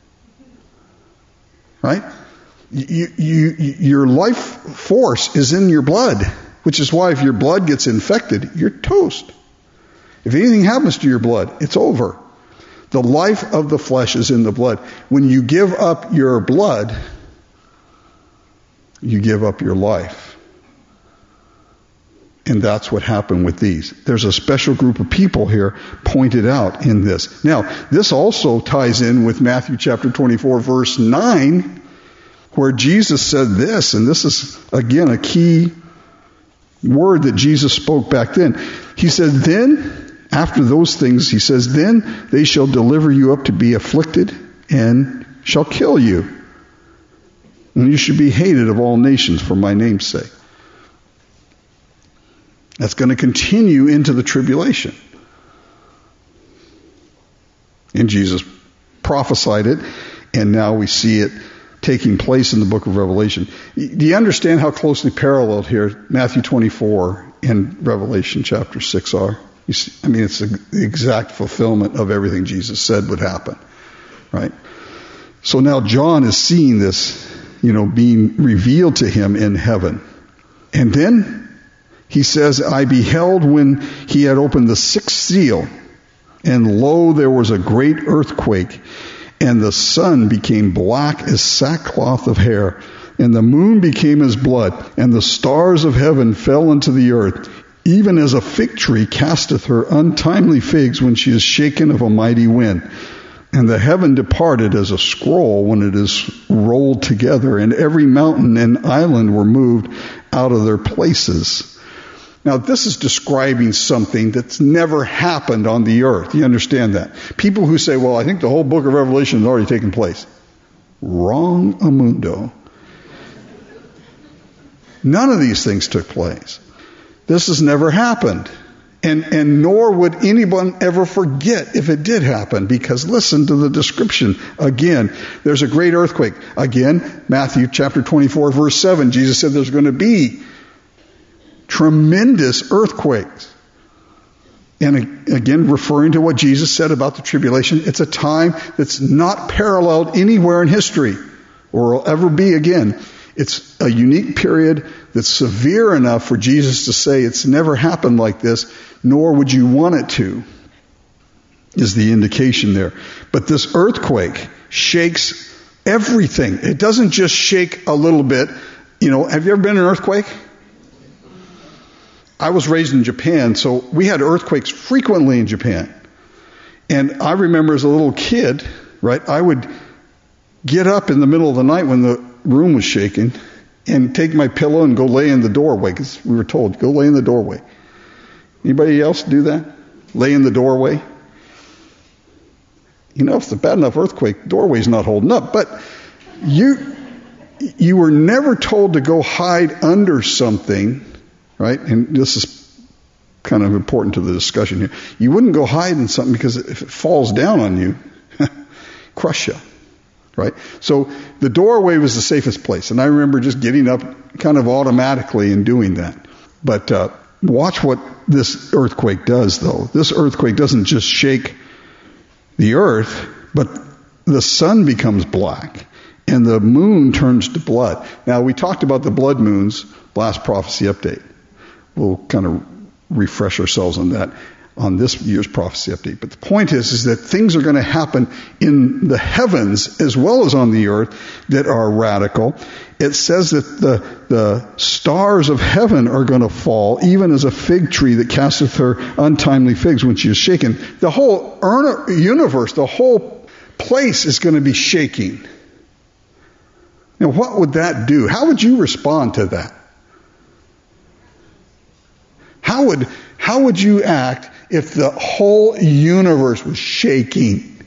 Right? You, you, your life force is in your blood, which is why if your blood gets infected, you're toast. If anything happens to your blood, it's over. The life of the flesh is in the blood. When you give up your blood, you give up your life. And that's what happened with these. There's a special group of people here pointed out in this. Now, this also ties in with Matthew chapter twenty-four, verse nine, where Jesus said this, and this is, again, a key word that Jesus spoke back then. He said, then, after those things, he says, then they shall deliver you up to be afflicted and shall kill you. And you should be hated of all nations for my name's sake. That's going to continue into the tribulation. And Jesus prophesied it, and now we see it taking place in the book of Revelation. Do you understand how closely paralleled here Matthew twenty-four and Revelation chapter six are? You see, I mean, it's the exact fulfillment of everything Jesus said would happen, right? So now John is seeing this, you know, being revealed to him in heaven. And then he says, I beheld when he had opened the sixth seal, and lo, there was a great earthquake, and the sun became black as sackcloth of hair, and the moon became as blood, and the stars of heaven fell into the earth, even as a fig tree casteth her untimely figs when she is shaken of a mighty wind. And the heaven departed as a scroll when it is rolled together, and every mountain and island were moved out of their places. Now, this is describing something that's never happened on the earth. You understand that? People who say, well, I think the whole book of Revelation has already taken place. Wrong amundo. None of these things took place. This has never happened. And, and nor would anyone ever forget if it did happen, because listen to the description. Again, there's a great earthquake. Again, Matthew chapter twenty-four, verse seven, Jesus said there's going to be tremendous earthquakes. And again, referring to what Jesus said about the tribulation, it's a time that's not paralleled anywhere in history or will ever be again. It's a unique period that's severe enough for Jesus to say it's never happened like this, nor would you want it to, is the indication there. But this earthquake shakes everything. It doesn't just shake a little bit. You know, have you ever been in an earthquake? I was raised in Japan, so we had earthquakes frequently in Japan. And I remember as a little kid, right, I would get up in the middle of the night when the room was shaking and take my pillow and go lay in the doorway, because we were told, go lay in the doorway. Anybody else do that? Lay in the doorway? You know, if it's a bad enough earthquake, the doorway's not holding up. But you you were never told to go hide under something, right? And this is kind of important to the discussion here. You wouldn't go hide in something because if it falls down on you, crush you. Right? So the doorway was the safest place. And I remember just getting up kind of automatically and doing that. But uh, watch what this earthquake does, though. This earthquake doesn't just shake the earth, but the sun becomes black and the moon turns to blood. Now, we talked about the blood moons last prophecy update. We'll kind of refresh ourselves on that on this year's prophecy update. But the point is, is that things are going to happen in the heavens as well as on the earth that are radical. It says that the, the stars of heaven are going to fall, even as a fig tree that casteth her untimely figs when she is shaken. The whole universe, the whole place is going to be shaking. Now, what would that do? How would you respond to that? How would, how would you act if the whole universe was shaking?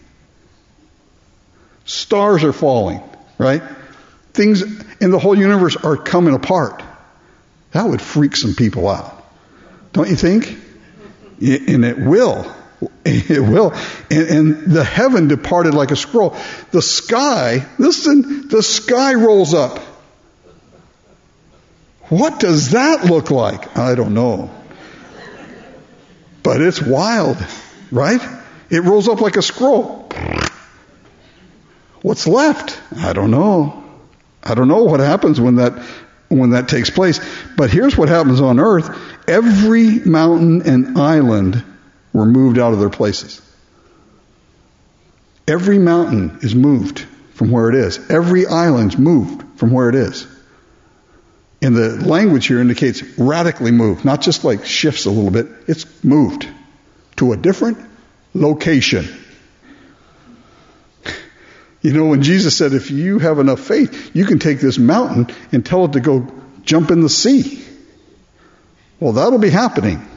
Stars are falling, right? Things in the whole universe are coming apart. That would freak some people out. Don't you think? And it will. It will. And, and the heaven departed like a scroll. The sky, listen, the sky rolls up. What does that look like? I don't know. But it's wild, right? It rolls up like a scroll. What's left? I don't know. I don't know what happens when that when that takes place. But here's what happens on earth. Every mountain and island were moved out of their places. Every mountain is moved from where it is. Every island's moved from where it is. And the language here indicates radically moved, not just like shifts a little bit. It's moved to a different location. You know, when Jesus said, if you have enough faith, you can take this mountain and tell it to go jump in the sea. Well, that'll be happening.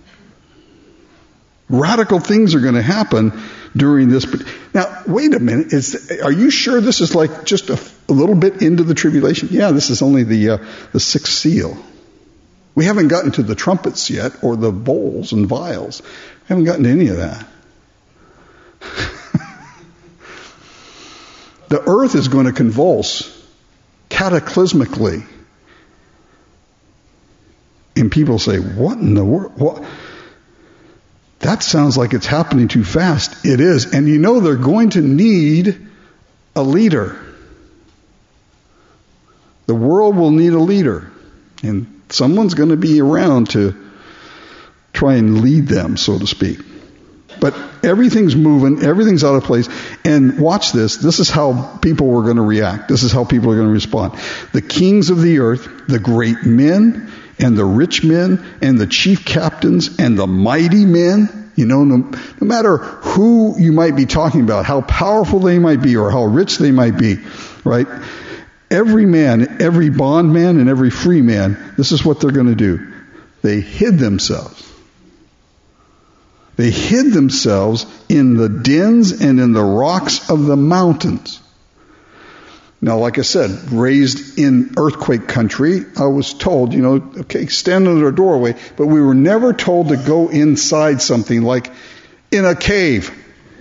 Radical things are going to happen during this. Now, wait a minute. Is, are you sure this is like just a, a little bit into the tribulation? Yeah, this is only the uh, the sixth seal. We haven't gotten to the trumpets yet, or the bowls and vials. We haven't gotten to any of that. the earth is going to convulse cataclysmically. And people say, what in the world? What? That sounds like it's happening too fast. It is. And you know they're going to need a leader. The world will need a leader. And someone's going to be around to try and lead them, so to speak. But everything's moving, everything's out of place. And watch this. This is how people were going to react. This is how people are going to respond. The kings of the earth, the great men, and the rich men, and the chief captains, and the mighty men. You know, no, no matter who you might be talking about, how powerful they might be, or how rich they might be, right? Every man, every bondman, and every free man, this is what they're going to do. They hid themselves. They hid themselves in the dens and in the rocks of the mountains. Now, like I said, raised in earthquake country, I was told, you know, okay, stand under a doorway, but we were never told to go inside something like in a cave.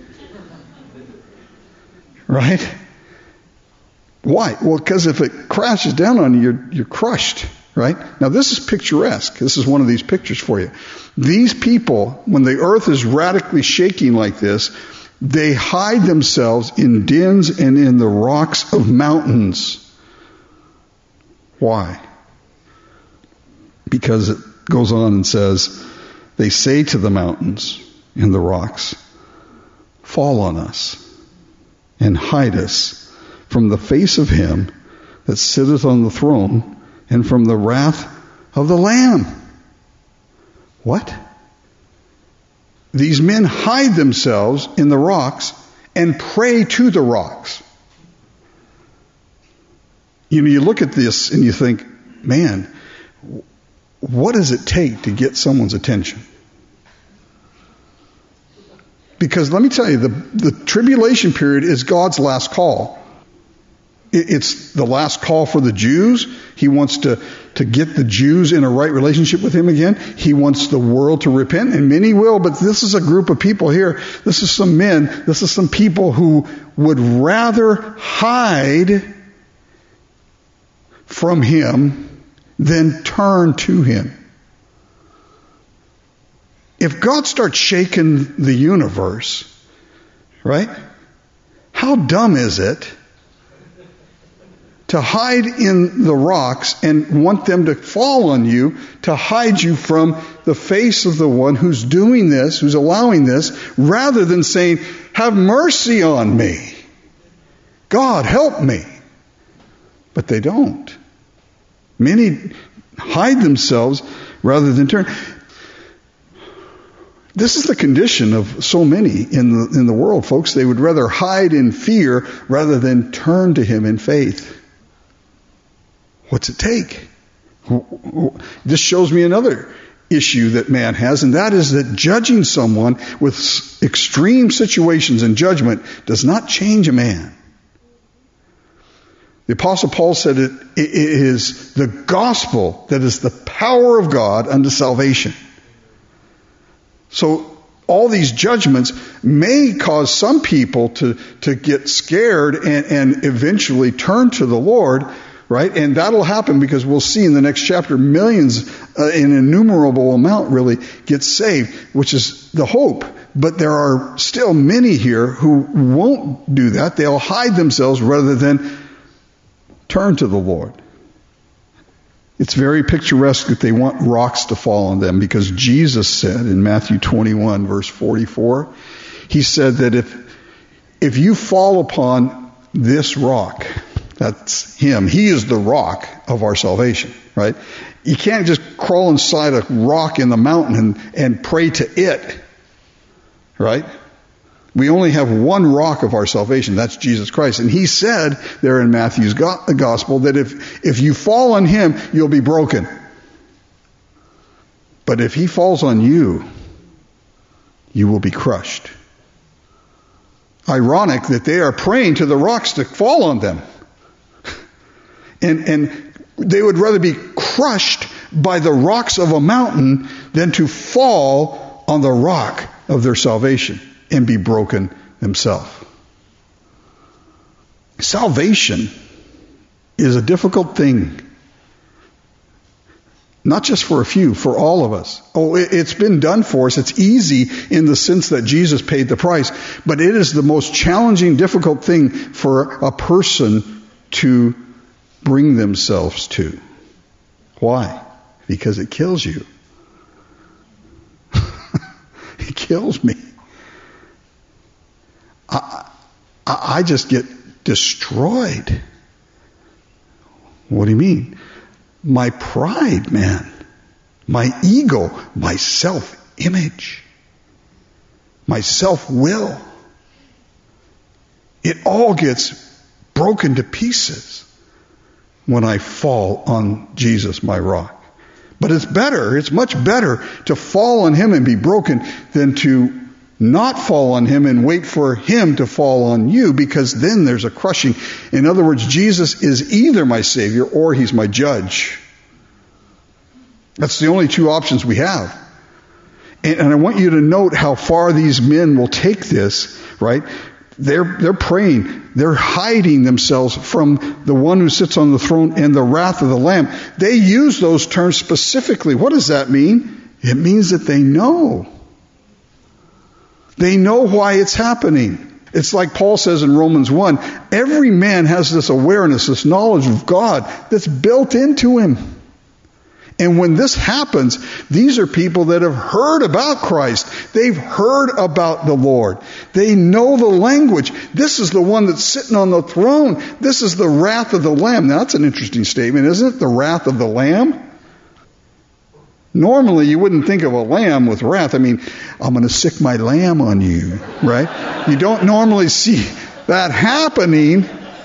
Right? Why? Well, because if it crashes down on you, you're, you're crushed. Right? Now, this is picturesque. This is one of these pictures for you. These people, when the earth is radically shaking like this, they hide themselves in dens and in the rocks of mountains. Why? Because it goes on and says, they say to the mountains and the rocks, fall on us and hide us from the face of him that sitteth on the throne and from the wrath of the Lamb. What? These men hide themselves in the rocks and pray to the rocks. You know, you look at this and you think, man, what does it take to get someone's attention? Because let me tell you, the, the tribulation period is God's last call. It's the last call for the Jews. He wants to, to get the Jews in a right relationship with him again. He wants the world to repent, and many will, but this is a group of people here. This is some men. This is some people who would rather hide from him than turn to him. If God starts shaking the universe, right? How dumb is it to hide in the rocks and want them to fall on you, to hide you from the face of the one who's doing this, who's allowing this, rather than saying, have mercy on me. God, help me. But they don't. Many hide themselves rather than turn. This is the condition of so many in the, in the world, folks. They would rather hide in fear rather than turn to him in faith. What's it take? This shows me another issue that man has, and that is that judging someone with extreme situations and judgment does not change a man. The Apostle Paul said it, it is the gospel that is the power of God unto salvation. So all these judgments may cause some people to, to get scared and, and eventually turn to the Lord. Right? And that'll happen because we'll see in the next chapter millions, uh, an innumerable amount really get saved, which is the hope. But there are still many here who won't do that. They'll hide themselves rather than turn to the Lord. It's very picturesque that they want rocks to fall on them because Jesus said in Matthew twenty-one verse forty-four, he said that if, if you fall upon this rock, that's him. He is the rock of our salvation, right? You can't just crawl inside a rock in the mountain and, and pray to it, right? We only have one rock of our salvation. That's Jesus Christ. And he said there in Matthew's gospel that if, if you fall on him, you'll be broken. But if he falls on you, you will be crushed. Ironic that they are praying to the rocks to fall on them. And, and they would rather be crushed by the rocks of a mountain than to fall on the rock of their salvation and be broken themselves. Salvation is a difficult thing. Not just for a few, for all of us. Oh, it's been done for us. It's easy in the sense that Jesus paid the price. But it is the most challenging, difficult thing for a person to bring themselves to. Why? Because it kills you. It kills me. I, I, I just get destroyed. What do you mean? My pride, man. My ego. My self-image. My self-will. It all gets broken to pieces when I fall on Jesus, my rock. But it's better, it's much better to fall on Him and be broken than to not fall on Him and wait for Him to fall on you, because then there's a crushing. In other words, Jesus is either my Savior or He's my judge. That's the only two options we have. And, and I want you to note how far these men will take this, right? They're, they're praying. They're hiding themselves from the one who sits on the throne and the wrath of the Lamb. They use those terms specifically. What does that mean? It means that they know. They know why it's happening. It's like Paul says in Romans one, every man has this awareness, this knowledge of God that's built into him. And when this happens, these are people that have heard about Christ. They've heard about the Lord. They know the language. This is the one that's sitting on the throne. This is the wrath of the Lamb. Now, that's an interesting statement, isn't it? The wrath of the Lamb. Normally, you wouldn't think of a lamb with wrath. I mean, I'm going to sick my lamb on you, right? You don't normally see that happening.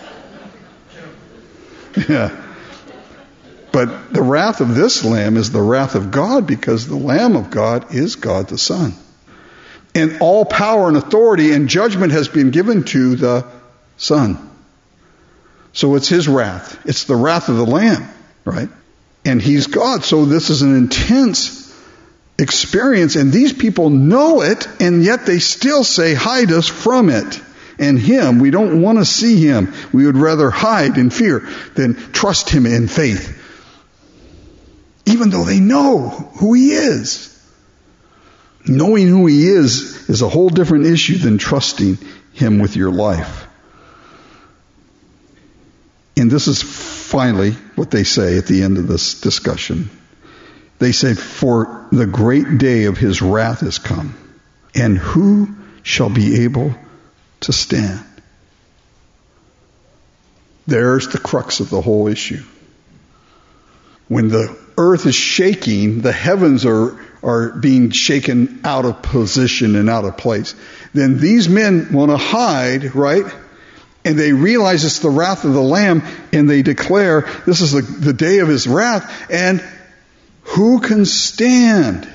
Yeah. But the wrath of this Lamb is the wrath of God, because the Lamb of God is God the Son. And all power and authority and judgment has been given to the Son. So it's His wrath. It's the wrath of the Lamb, right? And He's God. So this is an intense experience. And these people know it, and yet they still say, hide us from it. And Him, we don't want to see Him. We would rather hide in fear than trust Him in faith. Even though they know who He is. Knowing who He is is a whole different issue than trusting Him with your life. And this is finally what they say at the end of this discussion. They say, for the great day of His wrath is come, and who shall be able to stand? There's the crux of the whole issue. When the earth is shaking, the heavens are, are being shaken out of position and out of place. Then these men want to hide, right? And they realize it's the wrath of the Lamb, and they declare this is the, the day of His wrath, and who can stand?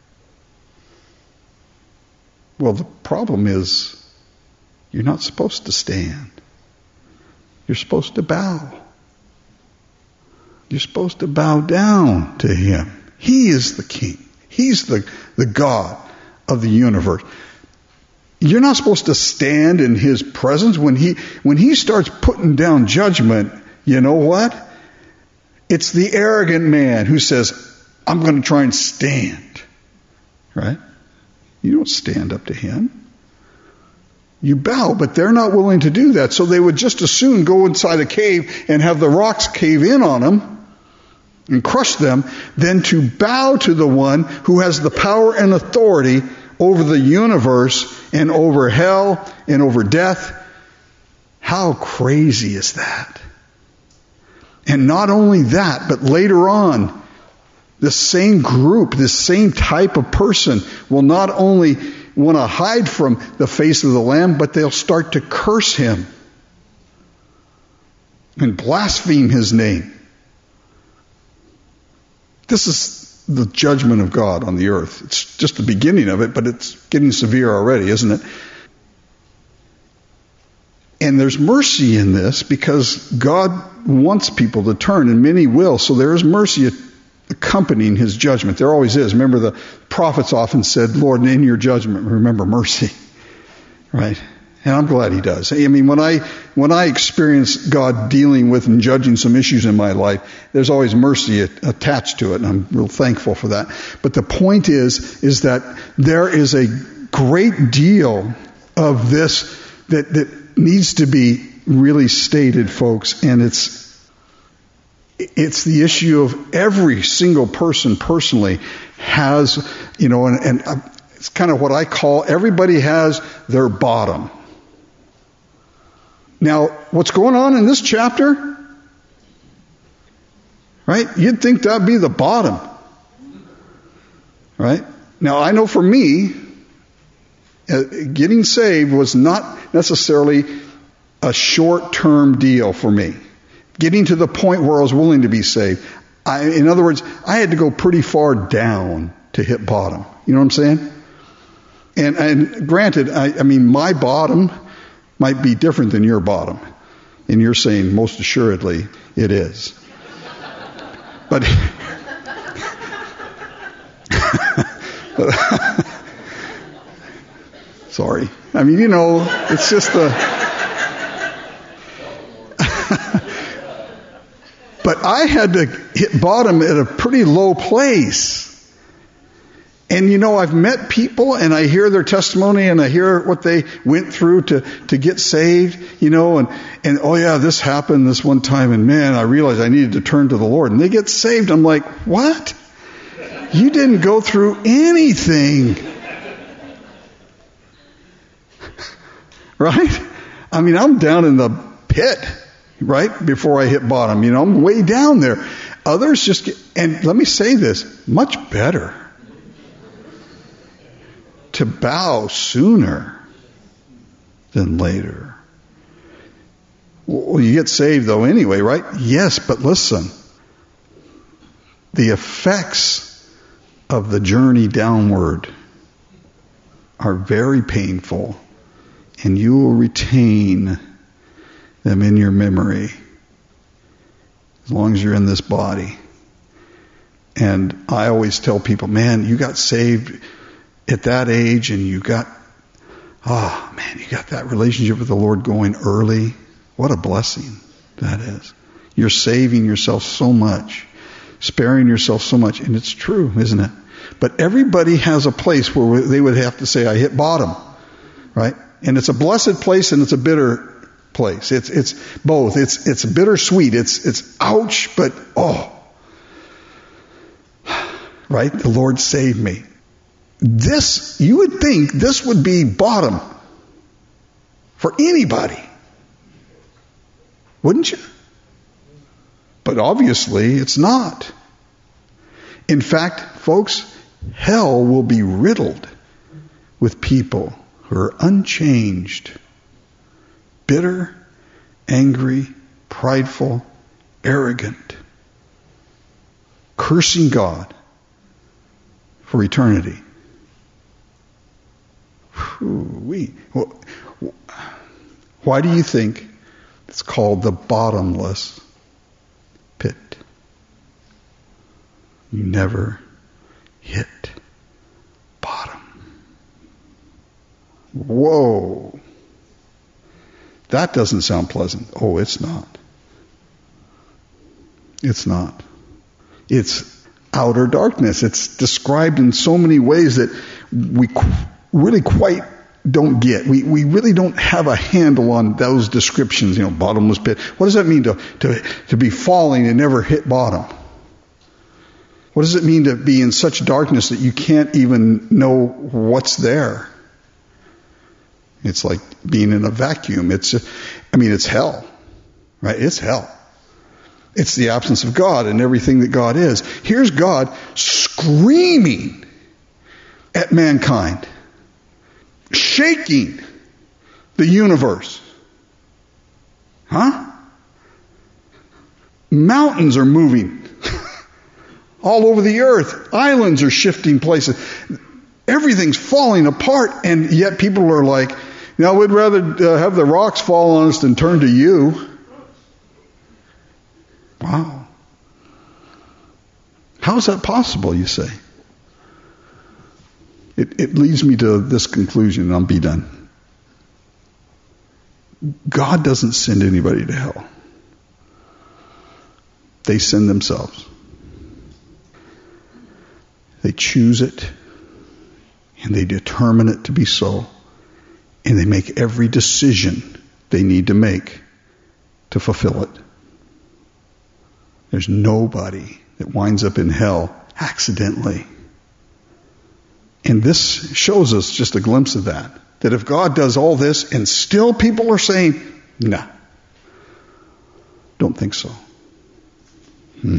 Well, the problem is you're not supposed to stand. You're supposed to bow. You're supposed to bow down to Him. He is the King. He's the, the God of the universe. You're not supposed to stand in His presence. When He, when He starts putting down judgment, you know what? It's the arrogant man who says, I'm going to try and stand. Right? You don't stand up to Him. You bow, but they're not willing to do that. So they would just as soon go inside a cave and have the rocks cave in on them and crush them, than to bow to the one who has the power and authority over the universe and over hell and over death. How crazy is that? And not only that, but later on, this same group, this same type of person will not only want to hide from the face of the Lamb, but they'll start to curse Him and blaspheme His name. This is the judgment of God on the earth. It's just the beginning of it, but it's getting severe already, isn't it? And there's mercy in this, because God wants people to turn, and many will. So there is mercy accompanying His judgment. There always is. Remember, the prophets often said, Lord, in your judgment, remember mercy. Right? And I'm glad he does. I mean, when I when I experience God dealing with and judging some issues in my life, there's always mercy attached to it, and I'm real thankful for that. But the point is, is that there is a great deal of this that, that needs to be really stated, folks, and it's it's the issue of every single person personally has, you know, and, and it's kind of what I call everybody has their bottom. Now, what's going on in this chapter, right? You'd think that'd be the bottom, right? Now, I know for me, uh, getting saved was not necessarily a short-term deal for me. Getting to the point where I was willing to be saved. I, in other words, I had to go pretty far down to hit bottom. You know what I'm saying? And, and granted, I, I mean, my bottom might be different than your bottom. And you're saying most assuredly it is. But, but sorry. I mean, you know, it's just the... But I had to hit bottom at a pretty low place. And you know, I've met people and I hear their testimony and I hear what they went through to, to get saved, you know, and, and oh yeah, this happened this one time and man, I realized I needed to turn to the Lord. And they get saved. I'm like, what? You didn't go through anything. Right? I mean, I'm down in the pit, right? Before I hit bottom, you know, I'm way down there. Others just get, and let me say this, much better to bow sooner than later. Well, you get saved though anyway, right? Yes, but listen, the effects of the journey downward are very painful, and you will retain them in your memory as long as you're in this body. And I always tell people, man, you got saved at that age and you got, oh man, you got that relationship with the Lord going early. What a blessing that is. You're saving yourself so much, sparing yourself so much, and it's true, isn't it? But everybody has a place where they would have to say, I hit bottom, right? And it's a blessed place and it's a bitter place. It's it's both. It's it's bittersweet. It's it's ouch, but oh, right? The Lord saved me. This, you would think this would be bottom for anybody, wouldn't you? But obviously it's not. In fact, folks, hell will be riddled with people who are unchanged, bitter, angry, prideful, arrogant, cursing God for eternity. Whew-wee. Why do you think it's called the bottomless pit? You never hit bottom. Whoa. That doesn't sound pleasant. Oh, it's not. It's not. It's outer darkness. It's described in so many ways that we really quite don't get. We we really don't have a handle on those descriptions. You know, bottomless pit. What does that mean to to to be falling and never hit bottom? What does it mean to be in such darkness that you can't even know what's there? It's like being in a vacuum. It's, I mean, it's hell, right? It's hell. It's the absence of God and everything that God is. Here's God screaming at mankind, shaking the universe. Huh? Mountains are moving all over the earth. Islands are shifting places. Everything's falling apart, and yet people are like, you know, we'd rather uh, have the rocks fall on us than turn to you. Wow. How is that possible, you say? It, it leads me to this conclusion, and I'll be done. God doesn't send anybody to hell. They send themselves. They choose it, and they determine it to be so, and they make every decision they need to make to fulfill it. There's nobody that winds up in hell accidentally. And this shows us just a glimpse of that. That if God does all this and still people are saying, nah, don't think so. Hmm.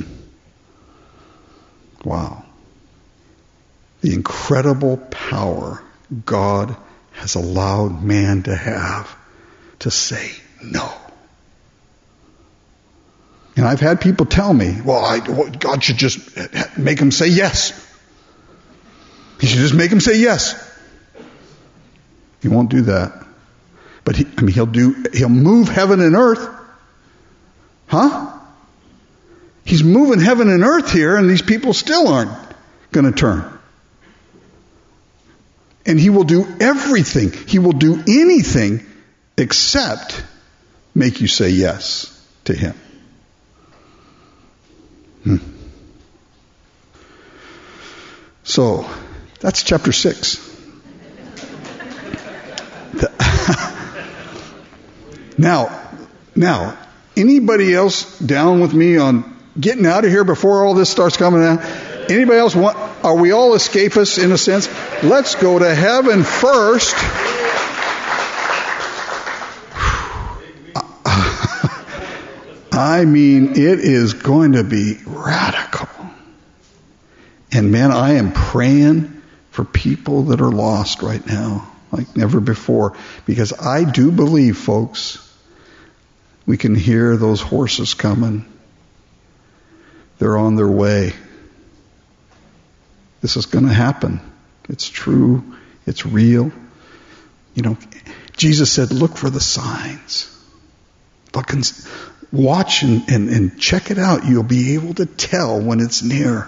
Wow. The incredible power God has allowed man to have to say no. And I've had people tell me, well, I, God should just make him say yes. He should just make him say yes. He won't do that. But he, I mean, he'll do, he'll move heaven and earth. Huh? He's moving heaven and earth here, and these people still aren't going to turn. And he will do everything. He will do anything except make you say yes to him. Hmm. So, that's chapter six. now, now, anybody else down with me on getting out of here before all this starts coming out? Anybody else want, are we all escapists in a sense? Let's go to heaven first. I mean, it is going to be radical. And man, I am praying for people that are lost right now, like never before. Because I do believe, folks, we can hear those horses coming. They're on their way. This is going to happen. It's true. It's real. You know, Jesus said, look for the signs. Look and watch and, and, and check it out. You'll be able to tell when it's near.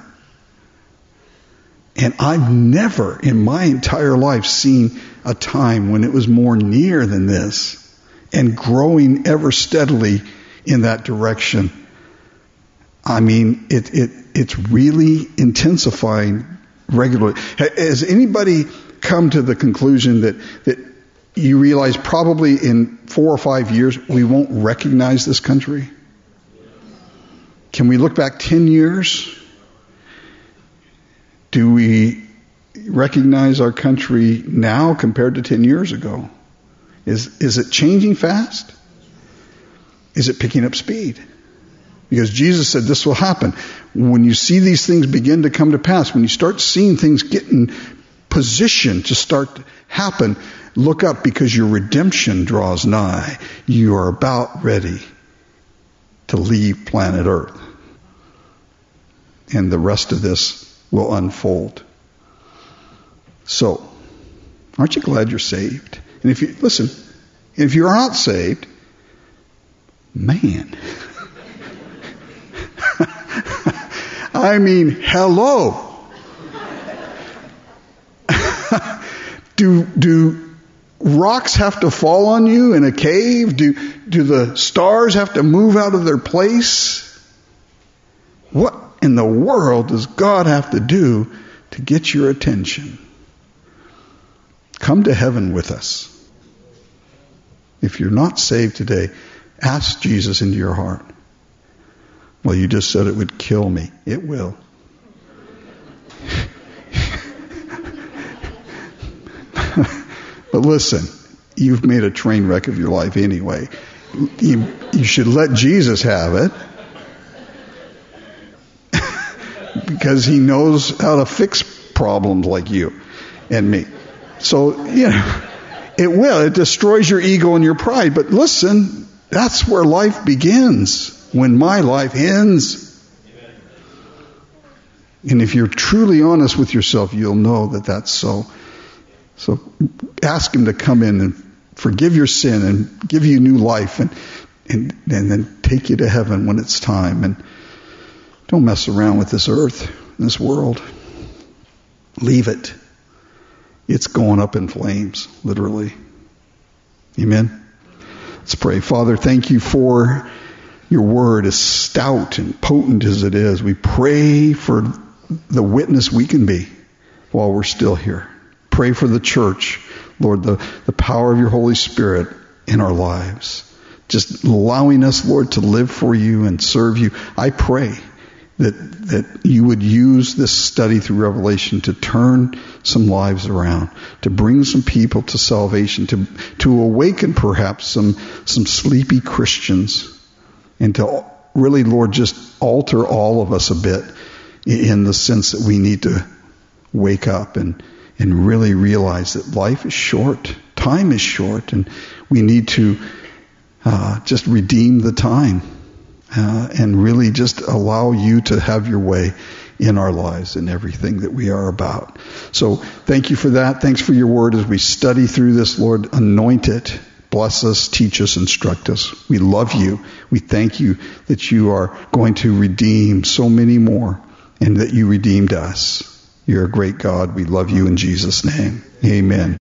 And I've never in my entire life seen a time when it was more near than this and growing ever steadily in that direction. I mean, it, it it's really intensifying regularly. Has anybody come to the conclusion that, that you realize probably in four or five years we won't recognize this country? Can we look back ten years? Do we recognize our country now compared to ten years ago? Is is it changing fast? Is it picking up speed? Because Jesus said this will happen. When you see these things begin to come to pass, when you start seeing things get in position to start to happen, look up because your redemption draws nigh. You are about ready to leave planet Earth. And the rest of this will unfold. So, aren't you glad you're saved? And if you, listen, if you're not saved, man, I mean, hello. do do rocks have to fall on you in a cave? Do do the stars have to move out of their place? What in the world does God have to do to get your attention? Come to heaven with us. If you're not saved today, ask Jesus into your heart. Well, you just said it would kill me. It will. But listen, you've made a train wreck of your life anyway. You, you should let Jesus have it. Because he knows how to fix problems like you and me. So, you know, it will. It destroys your ego and your pride. But listen, that's where life begins. When my life ends. And if you're truly honest with yourself, you'll know that that's so. So ask him to come in and forgive your sin and give you new life and, and, and then take you to heaven when it's time. And don't mess around with this earth, this world. Leave it. It's going up in flames, literally. Amen? Let's pray. Father, thank you for your word, as stout and potent as it is. We pray for the witness we can be while we're still here. Pray for the church, Lord, the, the power of your Holy Spirit in our lives. Just allowing us, Lord, to live for you and serve you. I pray that that you would use this study through Revelation to turn some lives around, to bring some people to salvation, to to awaken perhaps some some sleepy Christians, and to really, Lord, just alter all of us a bit in the sense that we need to wake up and and really realize that life is short, time is short, and we need to uh, just redeem the time. Uh, and really just allow you to have your way in our lives and everything that we are about. So thank you for that. Thanks for your word as we study through this, Lord. Anoint it. Bless us, teach us, instruct us. We love you. We thank you that you are going to redeem so many more and that you redeemed us. You're a great God. We love you in Jesus' name. Amen.